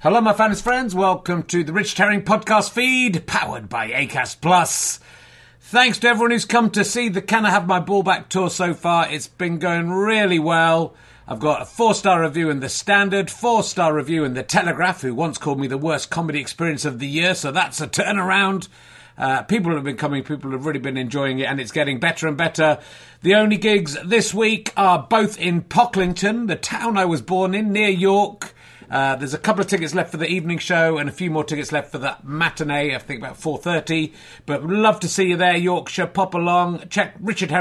Hello, my fans friends. Welcome to the Richard Herring podcast feed, powered by Acast Plus. Thanks to everyone who's come to see the Can I Have My Ball Back tour so far. It's been going really well. I've got a 4-star review in The Standard, 4-star review in The Telegraph, who once called me the worst comedy experience of the year, so that's a turnaround. People have been coming, people have really been enjoying it, and it's getting better and better. The only gigs this week are both in Pocklington, the town I was born in, near York. There's a couple of tickets left for the evening show and a few more tickets left for the matinee, I think about 4:30. But we'd love to see you there, Yorkshire. Pop along. Check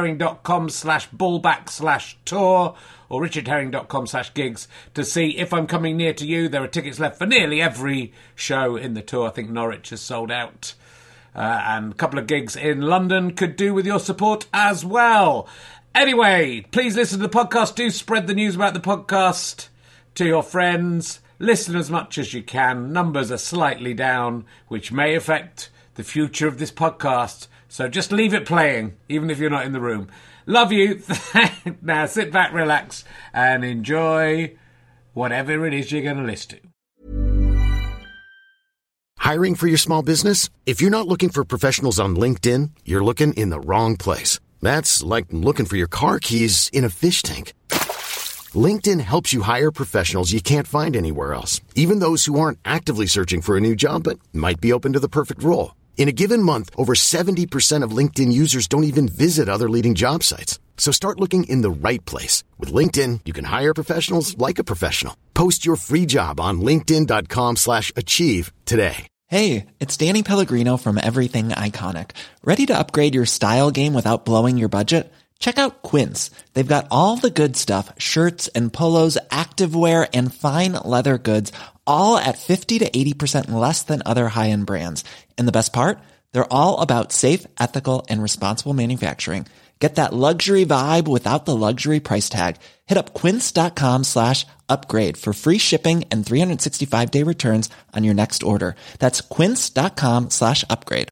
richardherring.com/ballback/tour or richardherring.com/gigs to see if I'm coming near to you. There are tickets left for nearly every show in the tour. I think Norwich has sold out. And a couple of gigs in London could do with your support as well. Anyway, please listen to the podcast. Do spread the news about the podcast to your friends. Listen as much as you can. Numbers are slightly down, which may affect the future of this podcast. So just leave it playing, even if you're not in the room. Love you. Now sit back, relax, and enjoy whatever it is you're going to listen to. Hiring for your small business? If you're not looking for professionals on LinkedIn, you're looking in the wrong place. That's like looking for your car keys in a fish tank. LinkedIn helps you hire professionals you can't find anywhere else, even those who aren't actively searching for a new job but might be open to the perfect role. In a given month, over 70% of LinkedIn users don't even visit other leading job sites. So start looking in the right place. With LinkedIn, you can hire professionals like a professional. Post your free job on linkedin.com/achieve today. Hey, it's Danny Pellegrino from Everything Iconic. Ready to upgrade your style game without blowing your budget? Check out Quince. They've got all the good stuff, shirts and polos, activewear, and fine leather goods, all at 50 to 80% less than other high-end brands. And the best part? They're all about safe, ethical, and responsible manufacturing. Get that luxury vibe without the luxury price tag. Hit up quince.com/upgrade for free shipping and 365-day returns on your next order. That's quince.com/upgrade.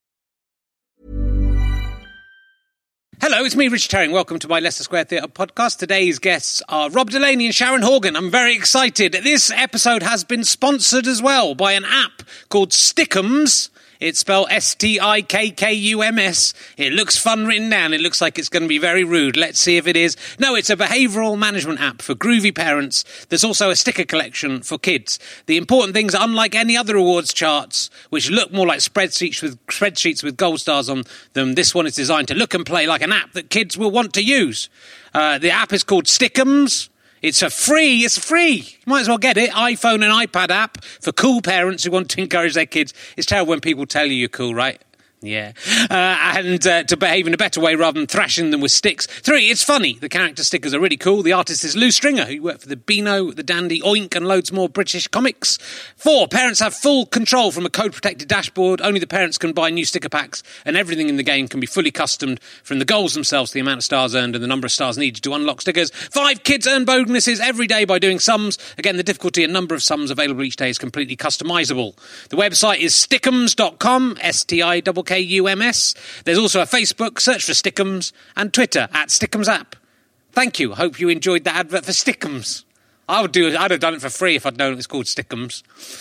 Hello, it's me, Richard Herring. Welcome to my Leicester Square Theatre podcast. Today's guests are Rob Delaney and Sharon Horgan. I'm very excited. This episode has been sponsored as well by an app called Stickums. It's spelled Stickums. It looks fun written down. It looks like it's going to be very rude. Let's see if it is. No, it's a behavioural management app for groovy parents. There's also a sticker collection for kids. The important things are, unlike any other awards charts, which look more like spreadsheets with gold stars on them, this one is designed to look and play like an app that kids will want to use. The app is called Stickums. It's free. You might as well get it. iPhone and iPad app for cool parents who want to encourage their kids. It's terrible when people tell you you're cool, right? Yeah. And to behave in a better way rather than thrashing them with sticks. 3, it's funny. The character stickers are really cool. The artist is Lou Stringer, who worked for the Beano, the Dandy, Oink, and loads more British comics. 4, parents have full control from a code-protected dashboard. Only the parents can buy new sticker packs, and everything in the game can be fully customed, from the goals themselves to the amount of stars earned and the number of stars needed to unlock stickers. 5, kids earn bonuses every day by doing sums. Again, the difficulty and number of sums available each day is completely customisable. The website is stickums.com, STIKKUMS. There's also a Facebook, search for Stickums, and Twitter @StickumsApp. Thank you. Hope you enjoyed that advert for Stickums. I'd have done it for free if I'd known it was called Stickums.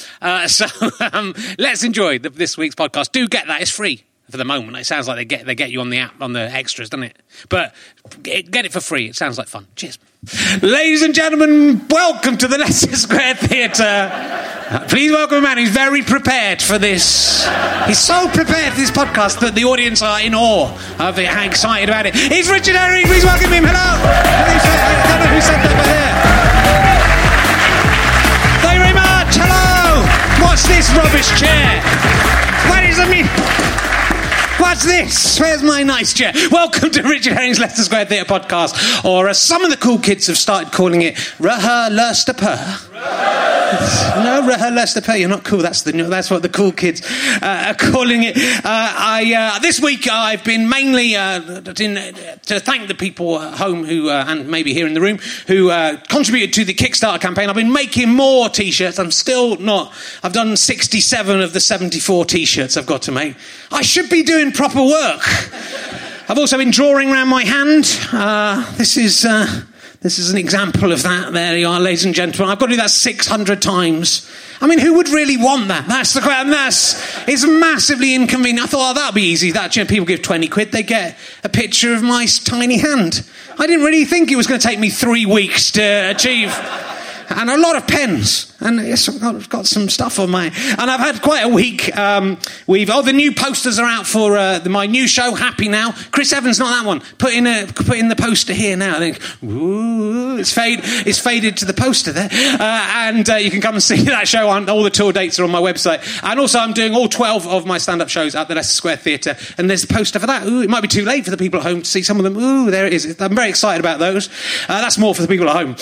Let's enjoy this week's podcast. Do get that. It's free for the moment. It sounds like they get you on the app, on the extras, doesn't it? But get it for free. It sounds like fun. Cheers. Ladies and gentlemen, welcome to the Leicester Square Theatre. Please welcome a man who's very prepared for this. He's so prepared for this podcast that the audience are in awe of it, how excited about it. It's Richard Herring. Please welcome him. Hello. I don't know who said that over here. Thank you very much. Hello. What's this rubbish chair? What is it? What's this? Where's my nice chair? Welcome to Richard Herring's Leicester Square Theatre podcast, or as some of the cool kids have started calling it, Reha-Leicester Per. No, Reha-Leicester Per. You're not cool. That's what the cool kids are calling it. This week I've been mainly to thank the people at home who, and maybe here in the room, who contributed to the Kickstarter campaign. I've been making more T-shirts. I've done 67 of the 74 T-shirts I've got to make. I should be doing proper work. I've also been drawing around my hand. This is This is an example of that. There you are, ladies and gentlemen. I've got to do that 600 times. I mean, who would really want that? That's the question. It's massively inconvenient. I thought, oh, that'll be easy. People give 20 quid, they get a picture of my tiny hand. I didn't really think it was going to take me 3 weeks to achieve. And a lot of pens. And I've got some stuff on my... And I've had quite a week. The new posters are out for my new show, Happy Now. Chris Evans, not that one. Put in the poster here now. I think, ooh, it's faded to the poster there. And you can come and see that show. All the tour dates are on my website. And also I'm doing all 12 of my stand-up shows at the Leicester Square Theatre. And there's a poster for that. Ooh, it might be too late for the people at home to see some of them. Ooh, there it is. I'm very excited about those. That's more for the people at home.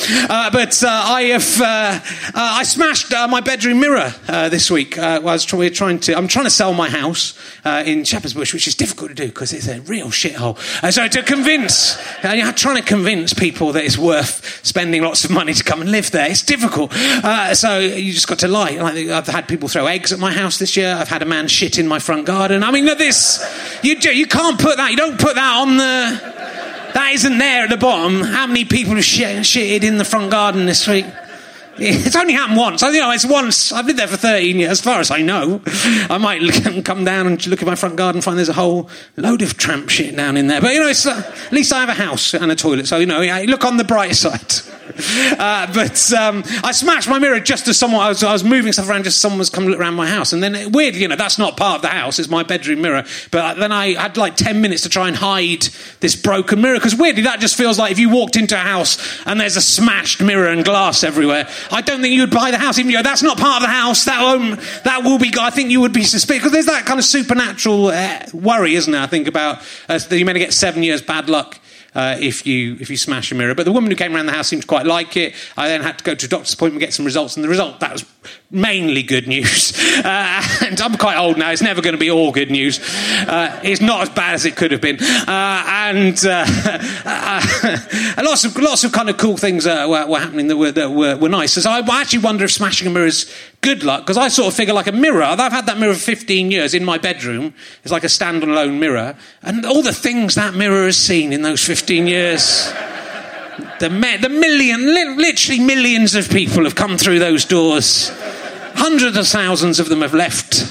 I smashed my bedroom mirror this week. I'm trying to sell my house in Shepherd's Bush, which is difficult to do because it's a real shithole. So you're trying to convince people that it's worth spending lots of money to come and live there. It's difficult. So you just got to lie. I've had people throw eggs at my house this year. I've had a man shit in my front garden. I mean, you can't put that. You don't put that on the... That isn't there at the bottom. How many people have shitted in the front garden this week? It's only happened once. It's once. I've lived there for 13 years, as far as I know. I might come down and look at my front garden and find there's a whole load of tramp shit down in there. But, at least I have a house and a toilet. So, look on the bright side. I smashed my mirror just as I was moving stuff around, just as someone was coming to look around my house. And then, weirdly, that's not part of the house. It's my bedroom mirror. But then I had 10 minutes to try and hide this broken mirror. Because weirdly, that just feels like if you walked into a house and there's a smashed mirror and glass everywhere, I don't think you would buy the house. Even that's not part of the house. That will be. I think you would be suspicious because there's that kind of supernatural worry, isn't there? I think about that you may get 7 years bad luck if you smash a mirror. But the woman who came around the house seemed to quite like it. I then had to go to a doctor's appointment, get some results, and the result, that was mainly good news. And I'm quite old now. It's never going to be all good news. It's not as bad as it could have been. Lots of kind of cool things were happening that were nice. So I actually wonder if smashing a mirror is good luck, because I sort of figure like a mirror. I've had that mirror for 15 years in my bedroom. It's like a standalone mirror. And all the things that mirror has seen in those 15 years... literally millions of people have come through those doors. Hundreds of thousands of them have left.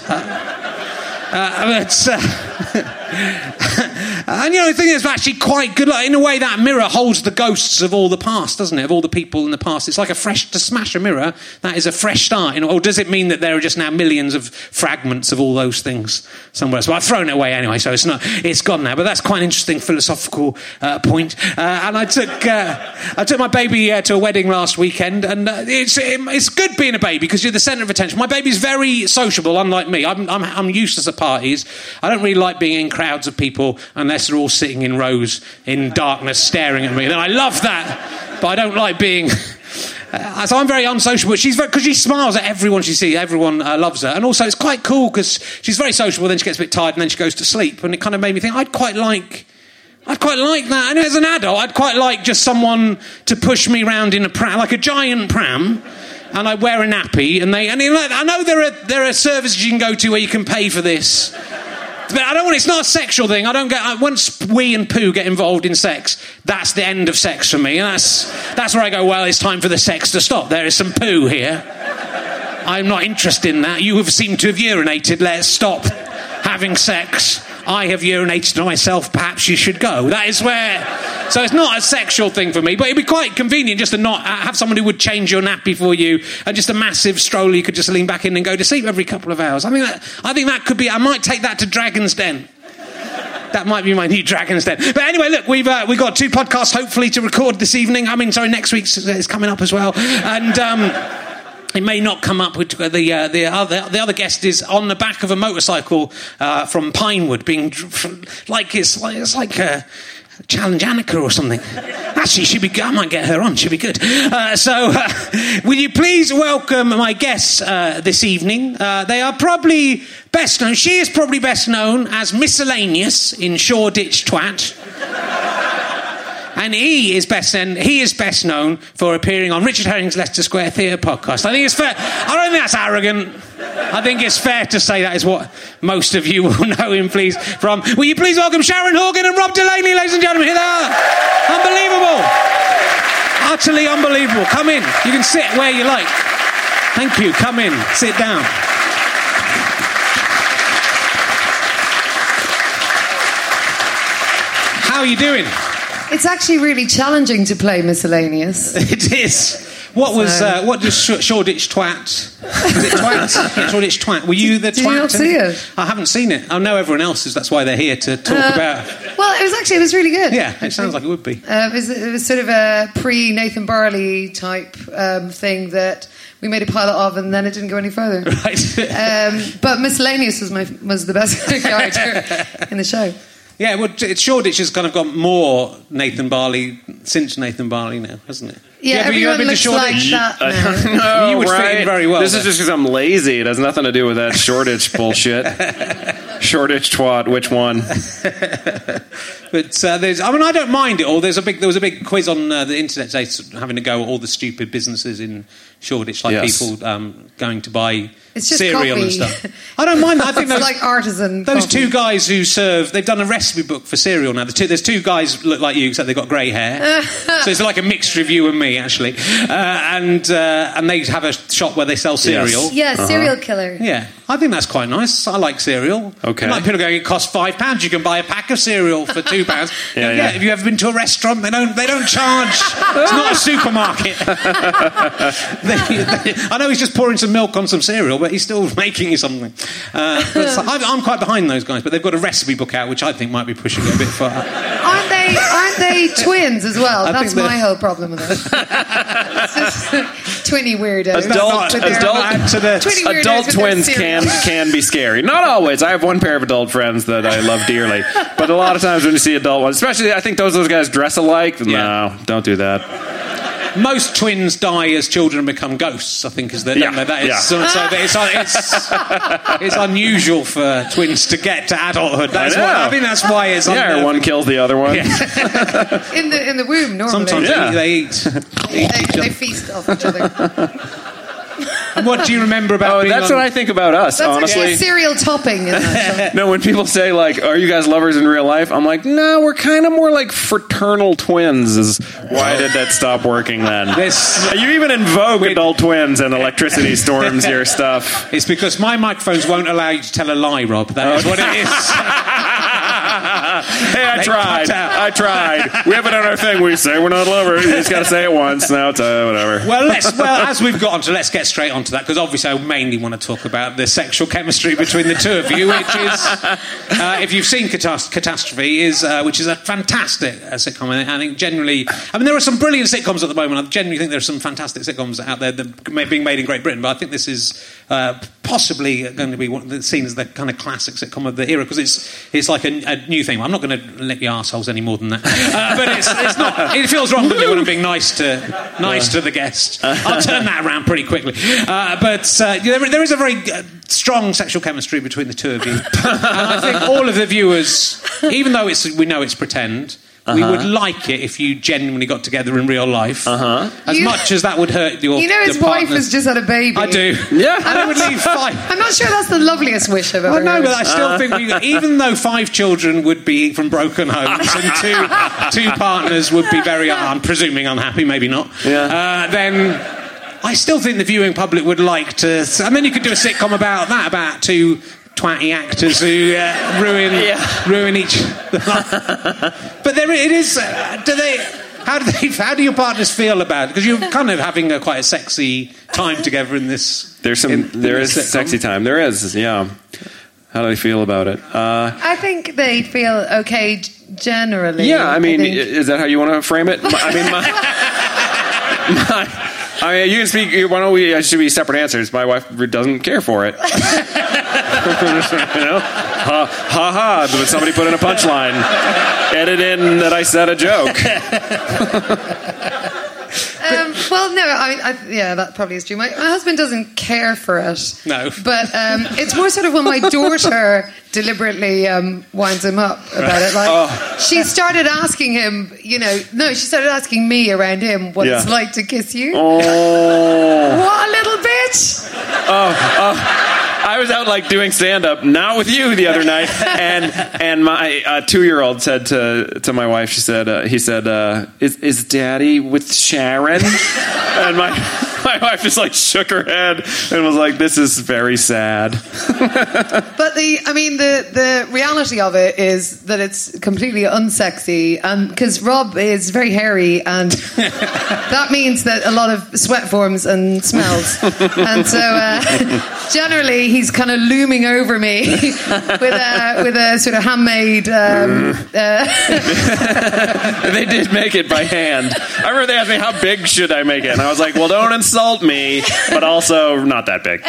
And the thing is actually quite good. In a way, that mirror holds the ghosts of all the past, doesn't it? Of all the people in the past. It's like to smash a mirror, that is a fresh start. Or does it mean that there are just now millions of fragments of all those things somewhere? So I've thrown it away anyway, so it's gone now. But that's quite an interesting philosophical point. And I took my baby to a wedding last weekend, and it's good being a baby because you're the centre of attention. My baby's very sociable, unlike me. I'm useless at parties. I don't really like being in crowds of people unless they're all sitting in rows in darkness staring at me. Then I love that, but I don't like being... so I'm very unsociable. Because she smiles at everyone she sees. Everyone loves her. And also it's quite cool because she's very sociable, then she gets a bit tired and then she goes to sleep. And it kind of made me think, I'd quite like that. And as an adult, I'd quite like just someone to push me around in a pram, like a giant pram. And I wear a nappy, I know there are services you can go to where you can pay for this, but I don't want. It's not a sexual thing. Once wee and poo get involved in sex, that's the end of sex for me. And that's where I go. Well, it's time for the sex to stop. There is some poo here. I'm not interested in that. You have seemed to have urinated. Let's stop having sex. I have urinated on myself. Perhaps you should go. That is where. So it's not a sexual thing for me, but it'd be quite convenient just to not have someone who would change your nappy for you, and just a massive stroller you could just lean back in and go to sleep every couple of hours. I think that could be. I might take that to Dragon's Den. That might be my new Dragon's Den. But anyway, look, we've got 2 podcasts hopefully to record this evening. Next week's is coming up as well, and. It may not come up with the other guest is on the back of a motorcycle from Pinewood, being it's like a Challenge Annika or something. Actually, she'd be good. I might get her on. She'd be good. Will you please welcome my guests this evening? They are probably best known. She is probably best known as Miscellaneous in Shoreditch Twat. And he is best known for appearing on Richard Herring's Leicester Square Theatre podcast. I think it's fair. I don't think that's arrogant. I think it's fair to say that is what most of you will know him, please, from. Will you please welcome Sharon Horgan and Rob Delaney, ladies and gentlemen? Here they are. Unbelievable. Utterly unbelievable. Come in. You can sit where you like. Thank you. Come in. Sit down. How are you doing? It's actually really challenging to play Miscellaneous. It is. What does Shoreditch Twat? Is it Twat? Yeah, Shoreditch Twat. Were you the Did twat? you not see it? I haven't seen it. I know everyone else is. That's why they're here to talk about. Well, it was really good. Yeah, it sounds like it would be. It was sort of a pre-Nathan Barley type thing that we made a pilot of, and then it didn't go any further. Right. But Miscellaneous was the best character in the show. Yeah, well, Shoreditch has kind of got more Nathan Barley since Nathan Barley now, hasn't it? Yeah, everyone looks like that now. You would fit in very well. This is just because I'm lazy. It has nothing to do with that Shoreditch bullshit. Shoreditch twat, which one? But I don't mind it all. There was a big quiz on the internet today, having to go at all the stupid businesses in Shoreditch, like people going to buy cereal coffee. And stuff. I don't mind that. I think it's like artisan. Those coffee. two guys who serve, they've done a recipe book for cereal now. There's two guys who look like you, except they've got grey hair. So it's like a mixture of you and me, actually. And they have a shop where they sell cereal. Yes. Yeah, serial killer. Yeah, I think that's quite nice. I like cereal. Okay. Like people going, it costs £5. You can buy a pack of cereal for £2. Yeah. Have you ever been to a restaurant? They don't charge. It's not a supermarket. I know he's just pouring some milk on some cereal, but he's still making you something. I'm quite behind those guys, but they've got a recipe book out, which I think might be pushing it a bit far. Aren't they twins as well? That's my whole problem with it. It's just twinny weirdos. Adult twins can be scary. Not always. I have one pair of adult friends that I love dearly, but a lot of times when you see adult ones, especially I think those guys dress alike. No, don't do that. Most twins die as children and become ghosts, I think, is that. It's unusual for twins to get to adulthood. I think that's why it's or one kills the other one. in the womb, normally. Sometimes they eat. They feast off each other. And what do you remember about being that's what I think about us, that's honestly. That's cereal topping in that show. No, when people say, like, are you guys lovers in real life? I'm like, no, we're kind of more like fraternal twins. Why did that stop working then? You even invoke adult twins and electricity storms your stuff. It's because my microphones won't allow you to tell a lie, Rob. That is what it is. Hey, I tried. We haven't done our thing. We say we're not lovers. You just got to say it once. Now it's whatever. Well, as we've got onto, let's get straight onto that, because obviously I mainly want to talk about the sexual chemistry between the two of you, which is, if you've seen Catastrophe, which is a fantastic sitcom. I think generally, there are some brilliant sitcoms at the moment. I genuinely think there are some fantastic sitcoms out there that are being made in Great Britain, but I think this is possibly going to be seen as the kind of classic sitcom of the era, because it's like a new thing. I'm not going to lick your arseholes any more than that, but it's not. It feels wrong when I'm being nice to the guest. I'll turn that around pretty quickly. But there is a very strong sexual chemistry between the two of you, and I think all of the viewers, even though we know it's pretend. We would like it if you genuinely got together in real life. As much as that would hurt your his wife has just had a baby. I do. Yeah. And I would leave 5. I'm not sure that's the loveliest wish I've ever heard. No, but I still think even though 5 children would be from broken homes and two partners would be very, I'm presuming, unhappy, maybe not, then I still think the viewing public would like to... And then you could do a sitcom about two... twatty actors who ruin each. But it is. How do your partners feel about it? Because you're kind of having quite a sexy time together in this. There is sexy time. There is, yeah. How do they feel about it? I think they feel okay generally. Yeah, is that how you want to frame it? You can speak. Why don't we? Should be separate answers. My wife doesn't care for it. Ha. But somebody put in a punchline. Edit in that I said a joke. Well, no, that probably is true. My husband doesn't care for it. No. But it's more sort of when my daughter deliberately winds him up about it. She started asking him, she started asking me around him what it's like to kiss you. Oh. What a little bitch! I I was out like doing stand-up, not with you the other night, and my 2-year-old said to my wife, he said, is Daddy with Sharon? And my wife just like shook her head and was like, this is very sad. But the reality of it is that it's completely unsexy, and because Rob is very hairy, and that means that a lot of sweat forms and smells, and so generally he's kind of looming over me with a sort of handmade. They did make it by hand. I remember they asked me, how big should I make it? And I was like, well, don't insult me, but also not that big.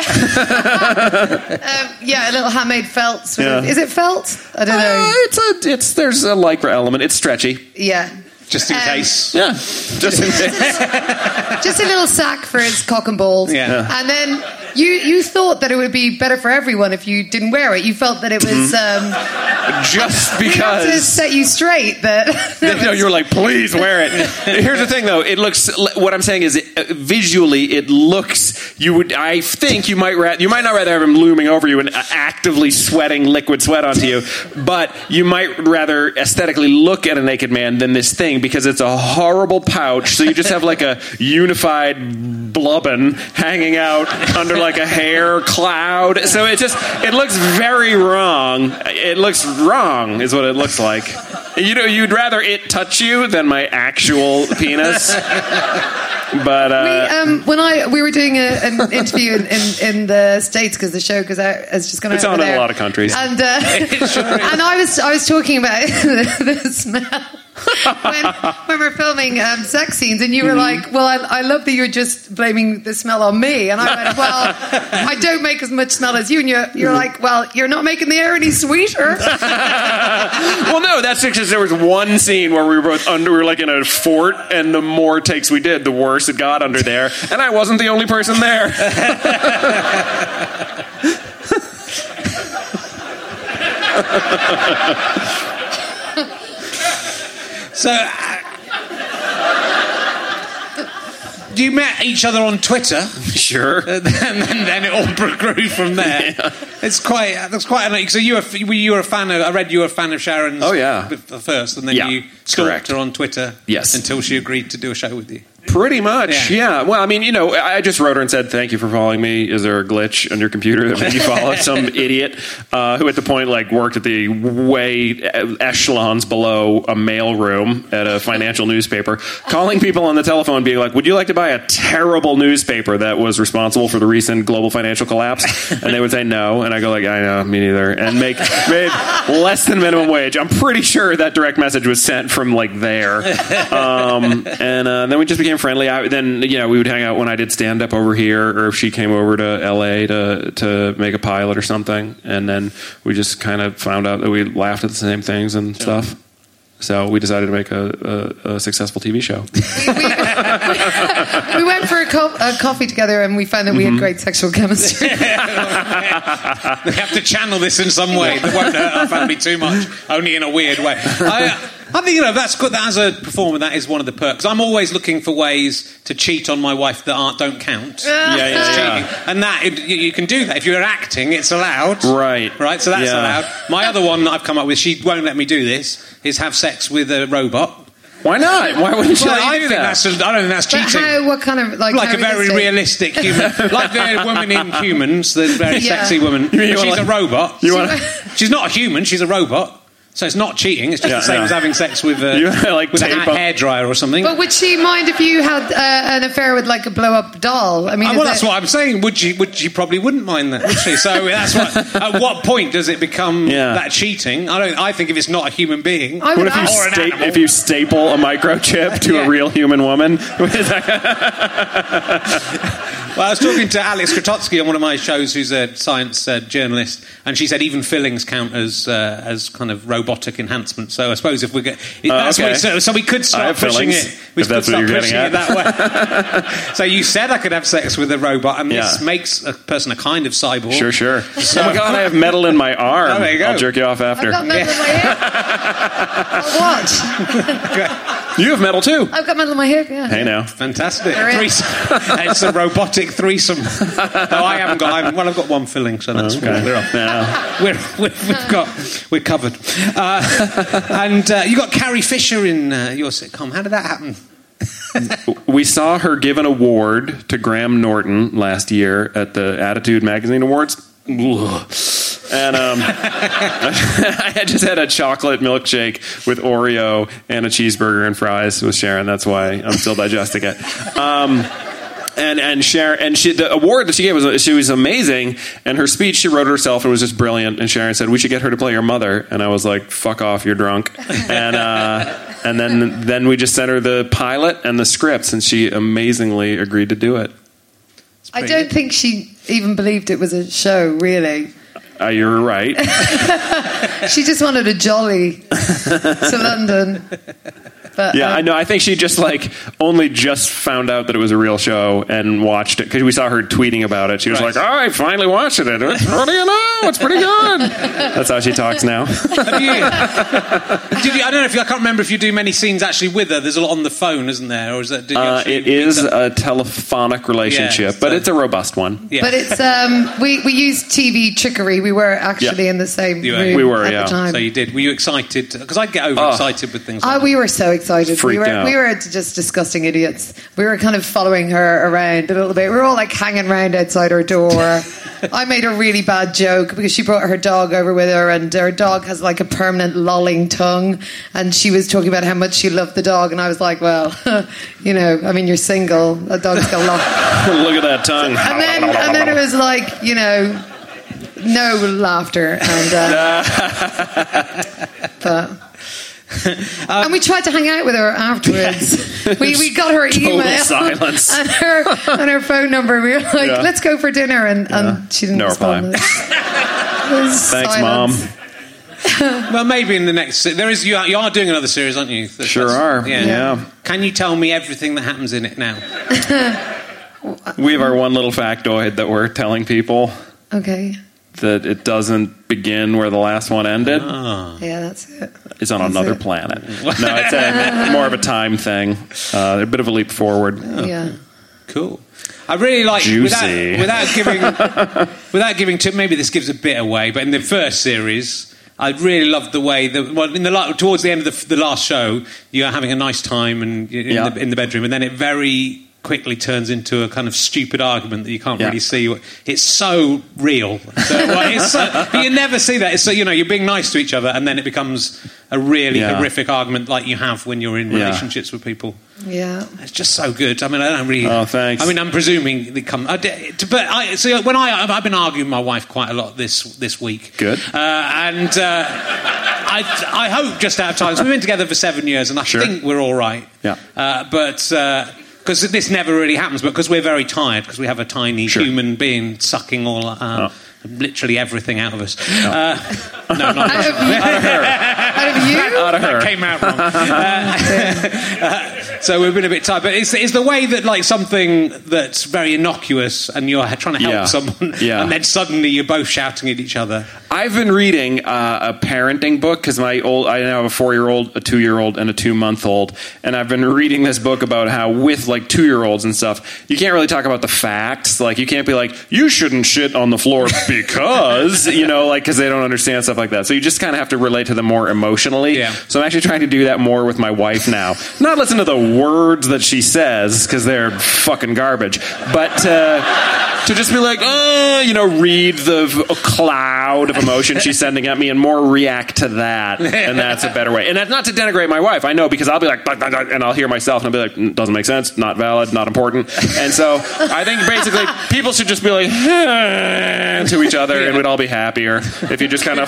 A little handmade felt sort of. Is it felt? I don't know. There's a Lycra element. It's stretchy. Yeah. Just in case. Yeah. Just in case. Just a little sack for his cock and balls. Yeah. And then you thought that it would be better for everyone if you didn't wear it. You felt that it was... just we had to because... set you straight that... No, you were like, please wear it. Here's the thing, though. It looks... What I'm saying is, visually, it looks... I think you might not rather have him looming over you and actively sweating liquid sweat onto you, but you might rather aesthetically look at a naked man than this thing, because it's a horrible pouch, so you just have like a unified blubbin hanging out under like a hair cloud. So it looks very wrong. It looks wrong is what it looks like. You'd rather it touch you than my actual penis. But we were doing an interview in the States because the show goes out, it's just going to. It's on in a lot of countries, and and I was talking about the smell. when we're filming sex scenes, and you were like, well, I love that you're just blaming the smell on me, and I went, well, I don't make as much smell as you, and you're like, well, you're not making the air any sweeter. Well, no, that's because there was one scene where we were both we were like in a fort, and the more takes we did, the worse it got under there, and I wasn't the only person there. So, you met each other on Twitter, sure, and then it all grew from there. Yeah. That's quite. So you were a fan of. I read you were a fan of Sharon's. Oh yeah, first, and then you stalked her on Twitter. Yes, until she agreed to do a show with you. Pretty much, yeah. Well, I mean, I just wrote her and said, thank you for following me. Is there a glitch on your computer that made you follow some idiot who at the point worked at the way echelons below a mailroom at a financial newspaper, calling people on the telephone being like, would you like to buy a terrible newspaper that was responsible for the recent global financial collapse? And they would say no. And I go I know, me neither. And made less than minimum wage. I'm pretty sure that direct message was sent from there. And then we just became friendly. Then we would hang out when I did stand up over here, or if she came over to LA to make a pilot or something, and then we just kind of found out that we laughed at the same things and stuff. So we decided to make a successful TV show. We went for a coffee together, and we found that we had great sexual chemistry. We have to channel this in some way that won't hurt our family too much, only in a weird way. I think that's good. That as a performer, that is one of the perks. I'm always looking for ways to cheat on my wife that don't count. Yeah. Cheating. And that you can do that if you're acting. It's allowed, right? So that's allowed. My other one that I've come up with, she won't let me do this, is have sex with a robot. Why not? Why wouldn't you? I don't think that's cheating. What kind of like a very realistic human, like the woman in Humans, the very sexy woman. She's a robot. She's not a human. She's a robot. So it's not cheating. It's just the same as having sex with a hairdryer or something. But would she mind if you had an affair with a blow-up doll? I mean, that's what I'm saying. Would she probably wouldn't mind that, would she? So that's what. At what point does it become that cheating? I think if it's not a human being, what if you staple a microchip to a real human woman? Well, I was talking to Alex Kratotsky on one of my shows, who's a science journalist, and she said even fillings count as kind of robotic enhancement. So I suppose if we get so we could start pushing it. We could start pushing it that way. So you said I could have sex with a robot, and this makes a person a kind of cyborg. Sure. So, oh my God, I have metal in my arm. Oh, there you go. I'll jerk you off after. I've got metal in my ear. What? You have metal too. I've got metal in my hip, yeah. Hey now. Fantastic. There is. It's a robotic threesome. No, I haven't got. I've got one filling, so that's Okay. we're off. Yeah. We're covered. And you got Carrie Fisher in your sitcom. How did that happen? We saw her give an award to Graham Norton last year at the Attitude Magazine Awards. And I had just had a chocolate milkshake with Oreo and a cheeseburger and fries with Sharon. That's why I'm still digesting it. And Sharon, and the award that she gave she was amazing. And her speech, she wrote herself and was just brilliant. And Sharon said, "We should get her to play your mother." And I was like, "Fuck off, you're drunk." And then we just sent her the pilot and the scripts, and she amazingly agreed to do it. I don't think she even believed it was a show, really. You're right. She just wanted a jolly to London. But, Yeah, I know. I think she just only just found out that it was a real show and watched it because we saw her tweeting about it. She was like, "Oh, I finally watched it. What do you know? It's pretty good." That's how she talks now. I don't know if I can't remember if you do many scenes actually with her. There's a lot on the phone, isn't there? Or is that? It is a telephonic relationship, but it's a robust one. Yeah. But it's we used TV trickery. We were actually in the same room We were, at yeah. the time. So you did. Were you excited? Because I get overexcited with things like that. We were so excited. Freaked out. We were just disgusting idiots. We were kind of following her around a little bit. We were all hanging around outside her door. I made a really bad joke because she brought her dog over with her, and her dog has a permanent lolling tongue, and she was talking about how much she loved the dog, and I was like, well, you're single. A dog's got long. Look at that tongue. And then it was no laughter, and we tried to hang out with her afterwards. We got her email silence. and her phone number. We were like, let's go for dinner, and she didn't No respond. Thanks, silence. Mom. Well, maybe in the next... You are doing another series, aren't you? Sure are. Yeah. Can you tell me everything that happens in it now? We have our one little factoid that we're telling people. Okay. That it doesn't begin where the last one ended. Yeah, that's it. It's on another planet. No, it's more of a time thing. A bit of a leap forward. Yeah. Cool. I really like Juicy. without giving too. Maybe this gives a bit away, but in the first series, I really loved the way towards the end of the last show, you're having a nice time and in the bedroom, and then it very quickly turns into a kind of stupid argument that you can't really see. It's so real. But you never see that. It's you're being nice to each other, and then it becomes a really horrific argument like you have when you're in relationships with people. Yeah, it's just so good. I mean, I don't really. Oh, thanks. I mean, I'm presuming they come. I've been arguing with my wife quite a lot this week. Good. I hope just out of time. So we've been together for 7 years, and I think we're all right. Yeah. But because this never really happens, but because we're very tired, because we have a tiny human being sucking all. Literally everything out of us. No, not out of her. Out of her. That came out wrong. So we've been a bit tired. But it's the way that something that's very innocuous and you're trying to help someone and then suddenly you're both shouting at each other. I've been reading a parenting book because I now have a 4-year-old, a 2-year-old, and a 2-month-old. And I've been reading this book about how with 2-year-olds and stuff, you can't really talk about the facts. You can't be like, you shouldn't shit on the floor because, because they don't understand stuff like that. So you just kind of have to relate to them more emotionally. Yeah. So I'm actually trying to do that more with my wife now. Not listen to the words that she says because they're fucking garbage, but to just be like, read the cloud of emotion she's sending at me and more react to that. And that's a better way. And that's not to denigrate my wife. I know, because I'll be like, and I'll hear myself and I'll be like, doesn't make sense, not valid, not important. And so I think basically people should just be like, to each other, and we'd all be happier if you just kind of.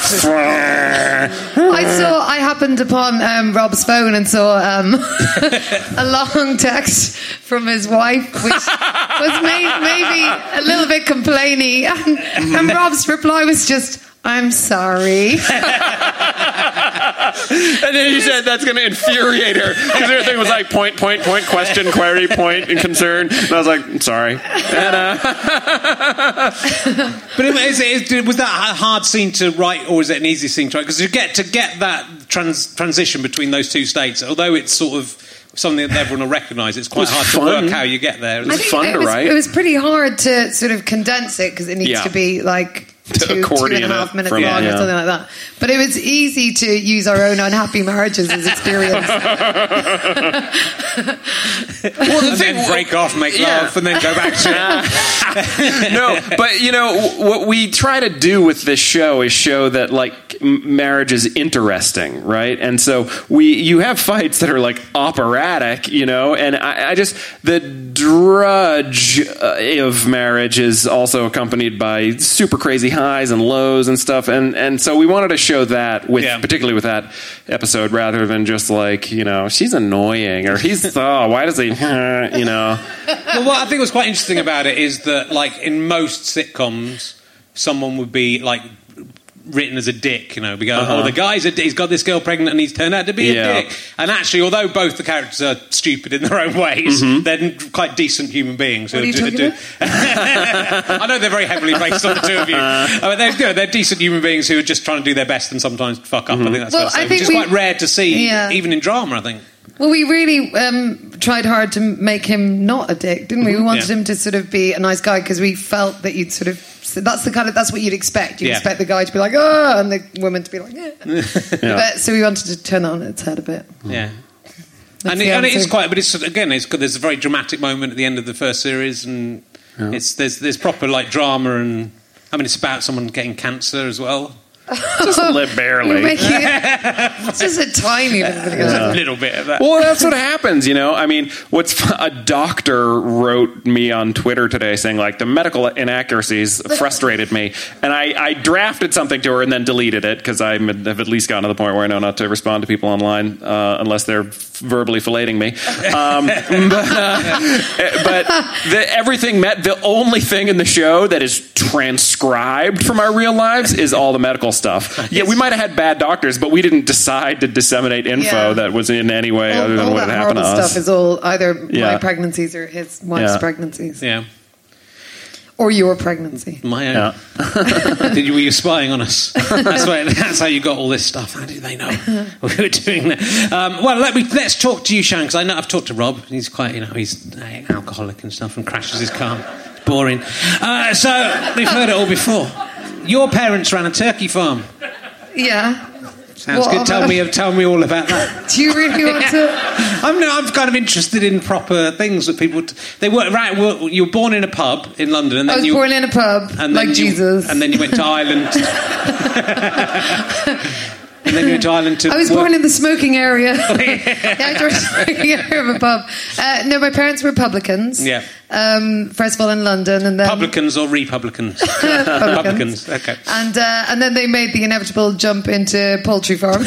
I happened upon Rob's phone and saw a long text from his wife, which was maybe a little bit complainy, and Rob's reply was just, "I'm sorry." And then he said that's going to infuriate her because everything was like point, question, query, point, and concern. And I was like, sorry. And, But was that a hard scene to write, or is it an easy scene to write? Because to get that transition between those two states, although it's sort of something that everyone will recognise. It's quite hard to work how you get there. It was fun to write. It was pretty hard to sort of condense it because it needs to be like 2.5 minutes long or something like that. But it was easy to use our own unhappy marriages as experience. And then break off, make love, and then go back to it. No, but what we try to do with this show is show that like marriage is interesting, right? And so you have fights that are like operatic, and I just the drudge of marriage is also accompanied by super crazy highs and lows and stuff, and so we wanted to show that particularly with that episode, rather than just like she's annoying or he's why does he Well, what I think was quite interesting about it is that like in most sitcoms someone would be like written as a dick, we go, the guy's he's got this girl pregnant and he's turned out to be a dick. And actually, although both the characters are stupid in their own ways, they're quite decent human beings. What are you talking about? I know they're very heavily based on the two of you. They're decent human beings who are just trying to do their best and sometimes fuck up. I think that's fair to say, which is quite rare to see, even in drama, I think. Well, we really tried hard to make him not a dick, didn't we? We wanted him to sort of be a nice guy because we felt that you'd sort of... So that's what you'd expect. You'd expect the guy to be like, oh, and the woman to be like, But, so we wanted to turn that on its head a bit. Yeah. And it is quite... But there's a very dramatic moment at the end of the first series, and there's proper like drama, and I mean, it's about someone getting cancer as well. Just barely. It's just a tiny bit. A little bit of that. Well, that's what happens, I mean, a doctor wrote me on Twitter today saying, like, the medical inaccuracies frustrated me. And I drafted something to her and then deleted it because I have at least gotten to the point where I know not to respond to people online unless they're verbally filleting me. But everything the only thing in the show that is transcribed from our real lives is all the medical stuff. Yeah, we might have had bad doctors, but we didn't decide to disseminate info that was in any way other than what had happened to us. All that stuff is all either my pregnancies or his wife's pregnancies. Yeah. Or your pregnancy. My own. Were you spying on us? That's how you got all this stuff. How do they know we were doing that? Well, let's talk to you, Sharon, because I know I've talked to Rob. He's quite, he's an alcoholic and stuff and crashes his car. It's boring. So we've heard it all before. Your parents ran a turkey farm. Yeah. Sounds good. Tell me all about that. Do you really want to? I'm kind of interested in proper things that people. They were right. You were born in a pub in London, and then I was born in a pub, like Jesus, and then you went to Ireland. And then you went to Ireland to... I was born in the smoking area. The outdoor smoking area of a pub. No, my parents were publicans. Yeah. First of all in London, and then... Publicans or Republicans? Publicans. Okay. And then they made the inevitable jump into poultry farming.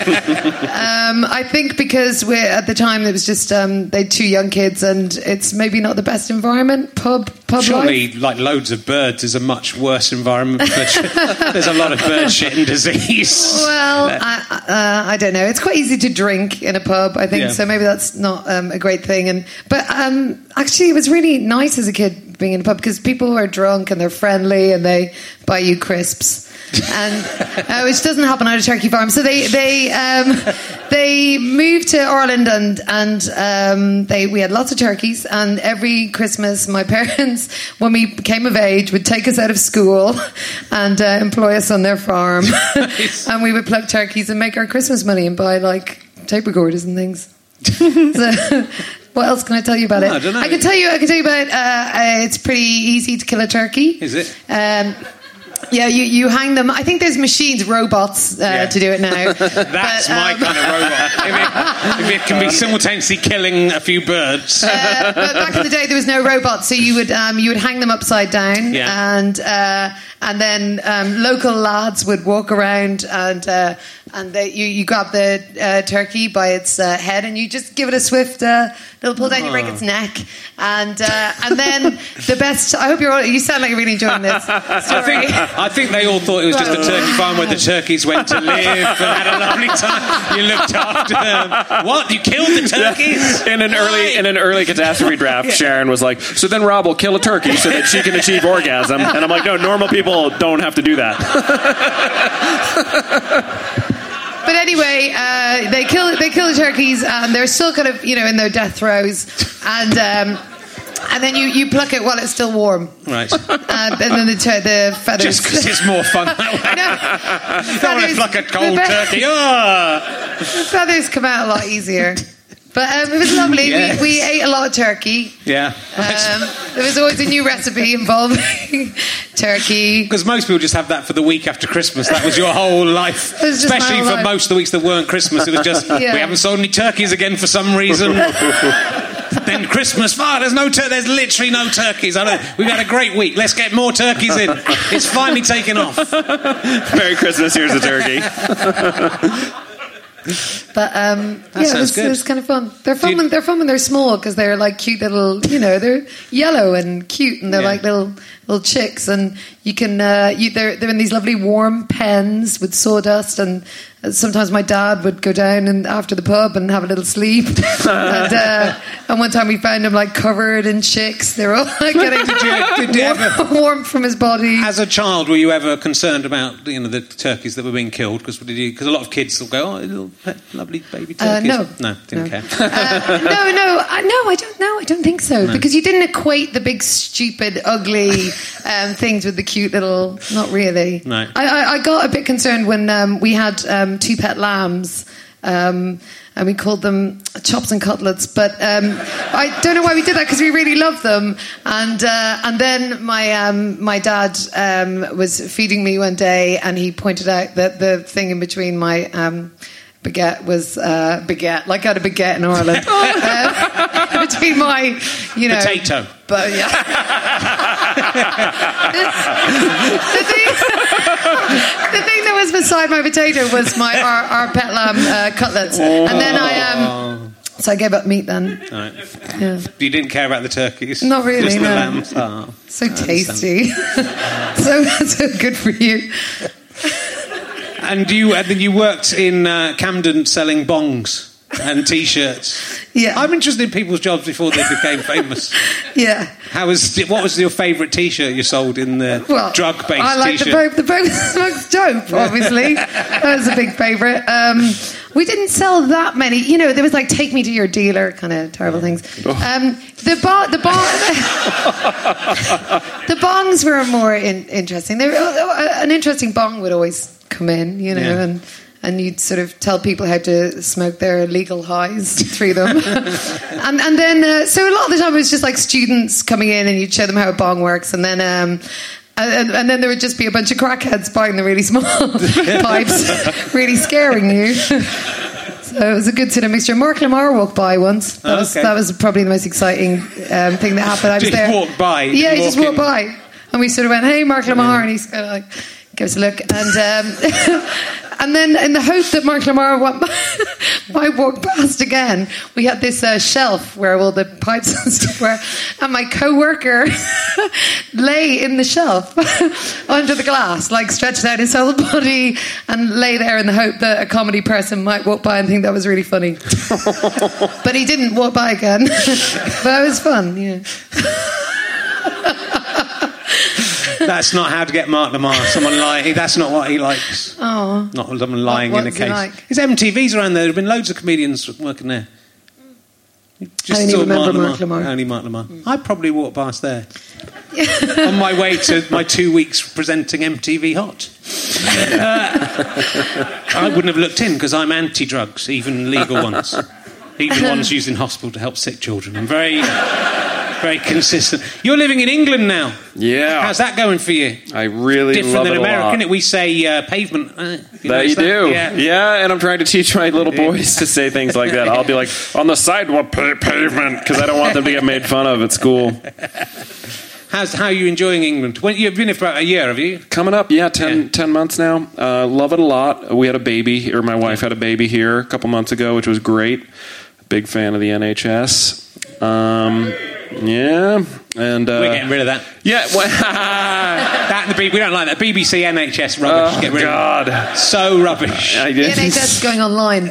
I think because at the time it was just they had 2 young kids, and it's maybe not the best environment. Pub Surely, life. like loads of birds is a much worse environment. There's a lot of bird shit and disease. Well, I don't know. It's quite easy to drink in a pub, I think. Yeah. So maybe that's not a great thing. But actually, it was really nice as a kid being in a pub because people are drunk and they're friendly and they buy you crisps. And which doesn't happen at a turkey farm. So they moved to Ireland and we had lots of turkeys. And every Christmas, my parents, when we became of age, would take us out of school and employ us on their farm. Nice. And we would pluck turkeys and make our Christmas money and buy like tape recorders and things. So, what else can I tell you about it? I don't know. I can tell you about. It's pretty easy to kill a turkey. Is it? Yeah, you hang them. I think there's machines, robots to do it now. That's my kind of robot. If it can be simultaneously killing a few birds. But back in the day, there was no robots, so you would hang them upside down, and then local lads would walk around and you grab the turkey by its head and you just give it a swift little pull down. You break its neck, and then the best. I hope you sound like you're really enjoying this story. I think they all thought it was just a turkey farm where the turkeys went to live and had a lovely time. You looked after them. What? You killed the turkeys? In an early catastrophe draft, Sharon was like, "So then Rob will kill a turkey so that she can achieve orgasm." And I'm like, "No, normal people don't have to do that." But anyway, they kill the turkeys, and they're still kind of, in their death throes, and then you pluck it while it's still warm. Right. And then the feathers. Just because it's more fun that way. I know. You don't want to pluck a cold turkey. The feathers come out a lot easier. But it was lovely. Yes. We ate a lot of turkey. Yeah. There was always a new recipe involving turkey. Because most people just have that for the week after Christmas. That was your whole life. It was just Especially my for life. most of the weeks that weren't Christmas. It was just, we haven't sold any turkeys again for some reason. Then Christmas, there's literally no turkeys. We've had a great week. Let's get more turkeys in. It's finally taken off. Merry Christmas, here's a turkey. But it was kind of fun. They're fun when they're small because they're like cute little, they're yellow and cute, and they're like little chicks, and you can they're in these lovely warm pens with sawdust, and sometimes my dad would go down and after the pub and have a little sleep, and one time we found him like covered in chicks. They were all like getting warm from his body. As a child, were you ever concerned about the turkeys that were being killed? Because a lot of kids will go, little pet, lovely baby turkeys. No, didn't care. I don't think so, because you didn't equate the big stupid ugly things with the cute little. Not really. No. I got a bit concerned when we had 2 pet lambs. And we called them chops and cutlets, but I don't know why we did that, because we really loved them. And then my dad was feeding me one day, and he pointed out that the thing in between my baguette was baguette, like I had a baguette in Ireland, between my potato. But yeah, the thing that was beside my potato was our pet lamb cutlets, and then so I gave up meat then. Right. Yeah. You didn't care about the turkeys? Not really, Just the no. lambs? Oh, So tasty, so good for you. And you worked in Camden selling bongs and T-shirts. Yeah. I'm interested in people's jobs before they became famous. Yeah. What was your favourite T-shirt you sold in the drug-based T-shirt? I like the Bogue Smokes Dope, obviously. That was a big favourite. We didn't sell that many. There was like Take Me to Your Dealer, kind of terrible things. The bongs were more interesting. An interesting bong would always come in, and you'd sort of tell people how to smoke their illegal highs through them. and then, so a lot of the time it was just like students coming in, and you'd show them how a bong works, and then and then there would just be a bunch of crackheads buying the really small pipes, really scaring you. So it was a good sort of mixture. Mark Lamar walked by once. That was probably the most exciting thing that happened. I was there. He walked by? Yeah, he just walked by. And we sort of went, "Hey, Mark Lamar," and he's kind of like, give us a look, and then in the hope that Mark Lamar might walk past again, we had this shelf where all the pipes and stuff were, and my co-worker lay in the shelf under the glass, like stretched out his whole body, and lay there in the hope that a comedy person might walk by and think that was really funny. But he didn't walk by again. But it was fun, yeah. That's not how to get Mark Lamar. Someone lying. That's not what he likes. Oh, not someone lying in a case. Like? His MTV's around there. There have been loads of comedians working there. I only remember Mark Lamar. Only Mark Lamar. I'd probably walk past there on my way to my 2 weeks presenting MTV Hot. I wouldn't have looked in because I'm anti-drugs, even legal ones, even ones used in hospital to help sick children. I'm very consistent. You're living in England now. Yeah. How's that going for you? I really Different love than it America, a lot. isn't it? We say pavement. That you do. Yeah, and I'm trying to teach my little boys to say things like that. I'll be like, on the sidewalk pavement, because I don't want them to get made fun of at school. How are you enjoying England? You've been here for about a year, have you? Coming up, 10 months now. Love it a lot. We had a baby, or my wife had a baby here a couple months ago, which was great. Big fan of the NHS. Yeah, And we're getting rid of that. Yeah, that and we don't like that. BBC NHS rubbish. Get rid of it. So rubbish. The NHS is going online.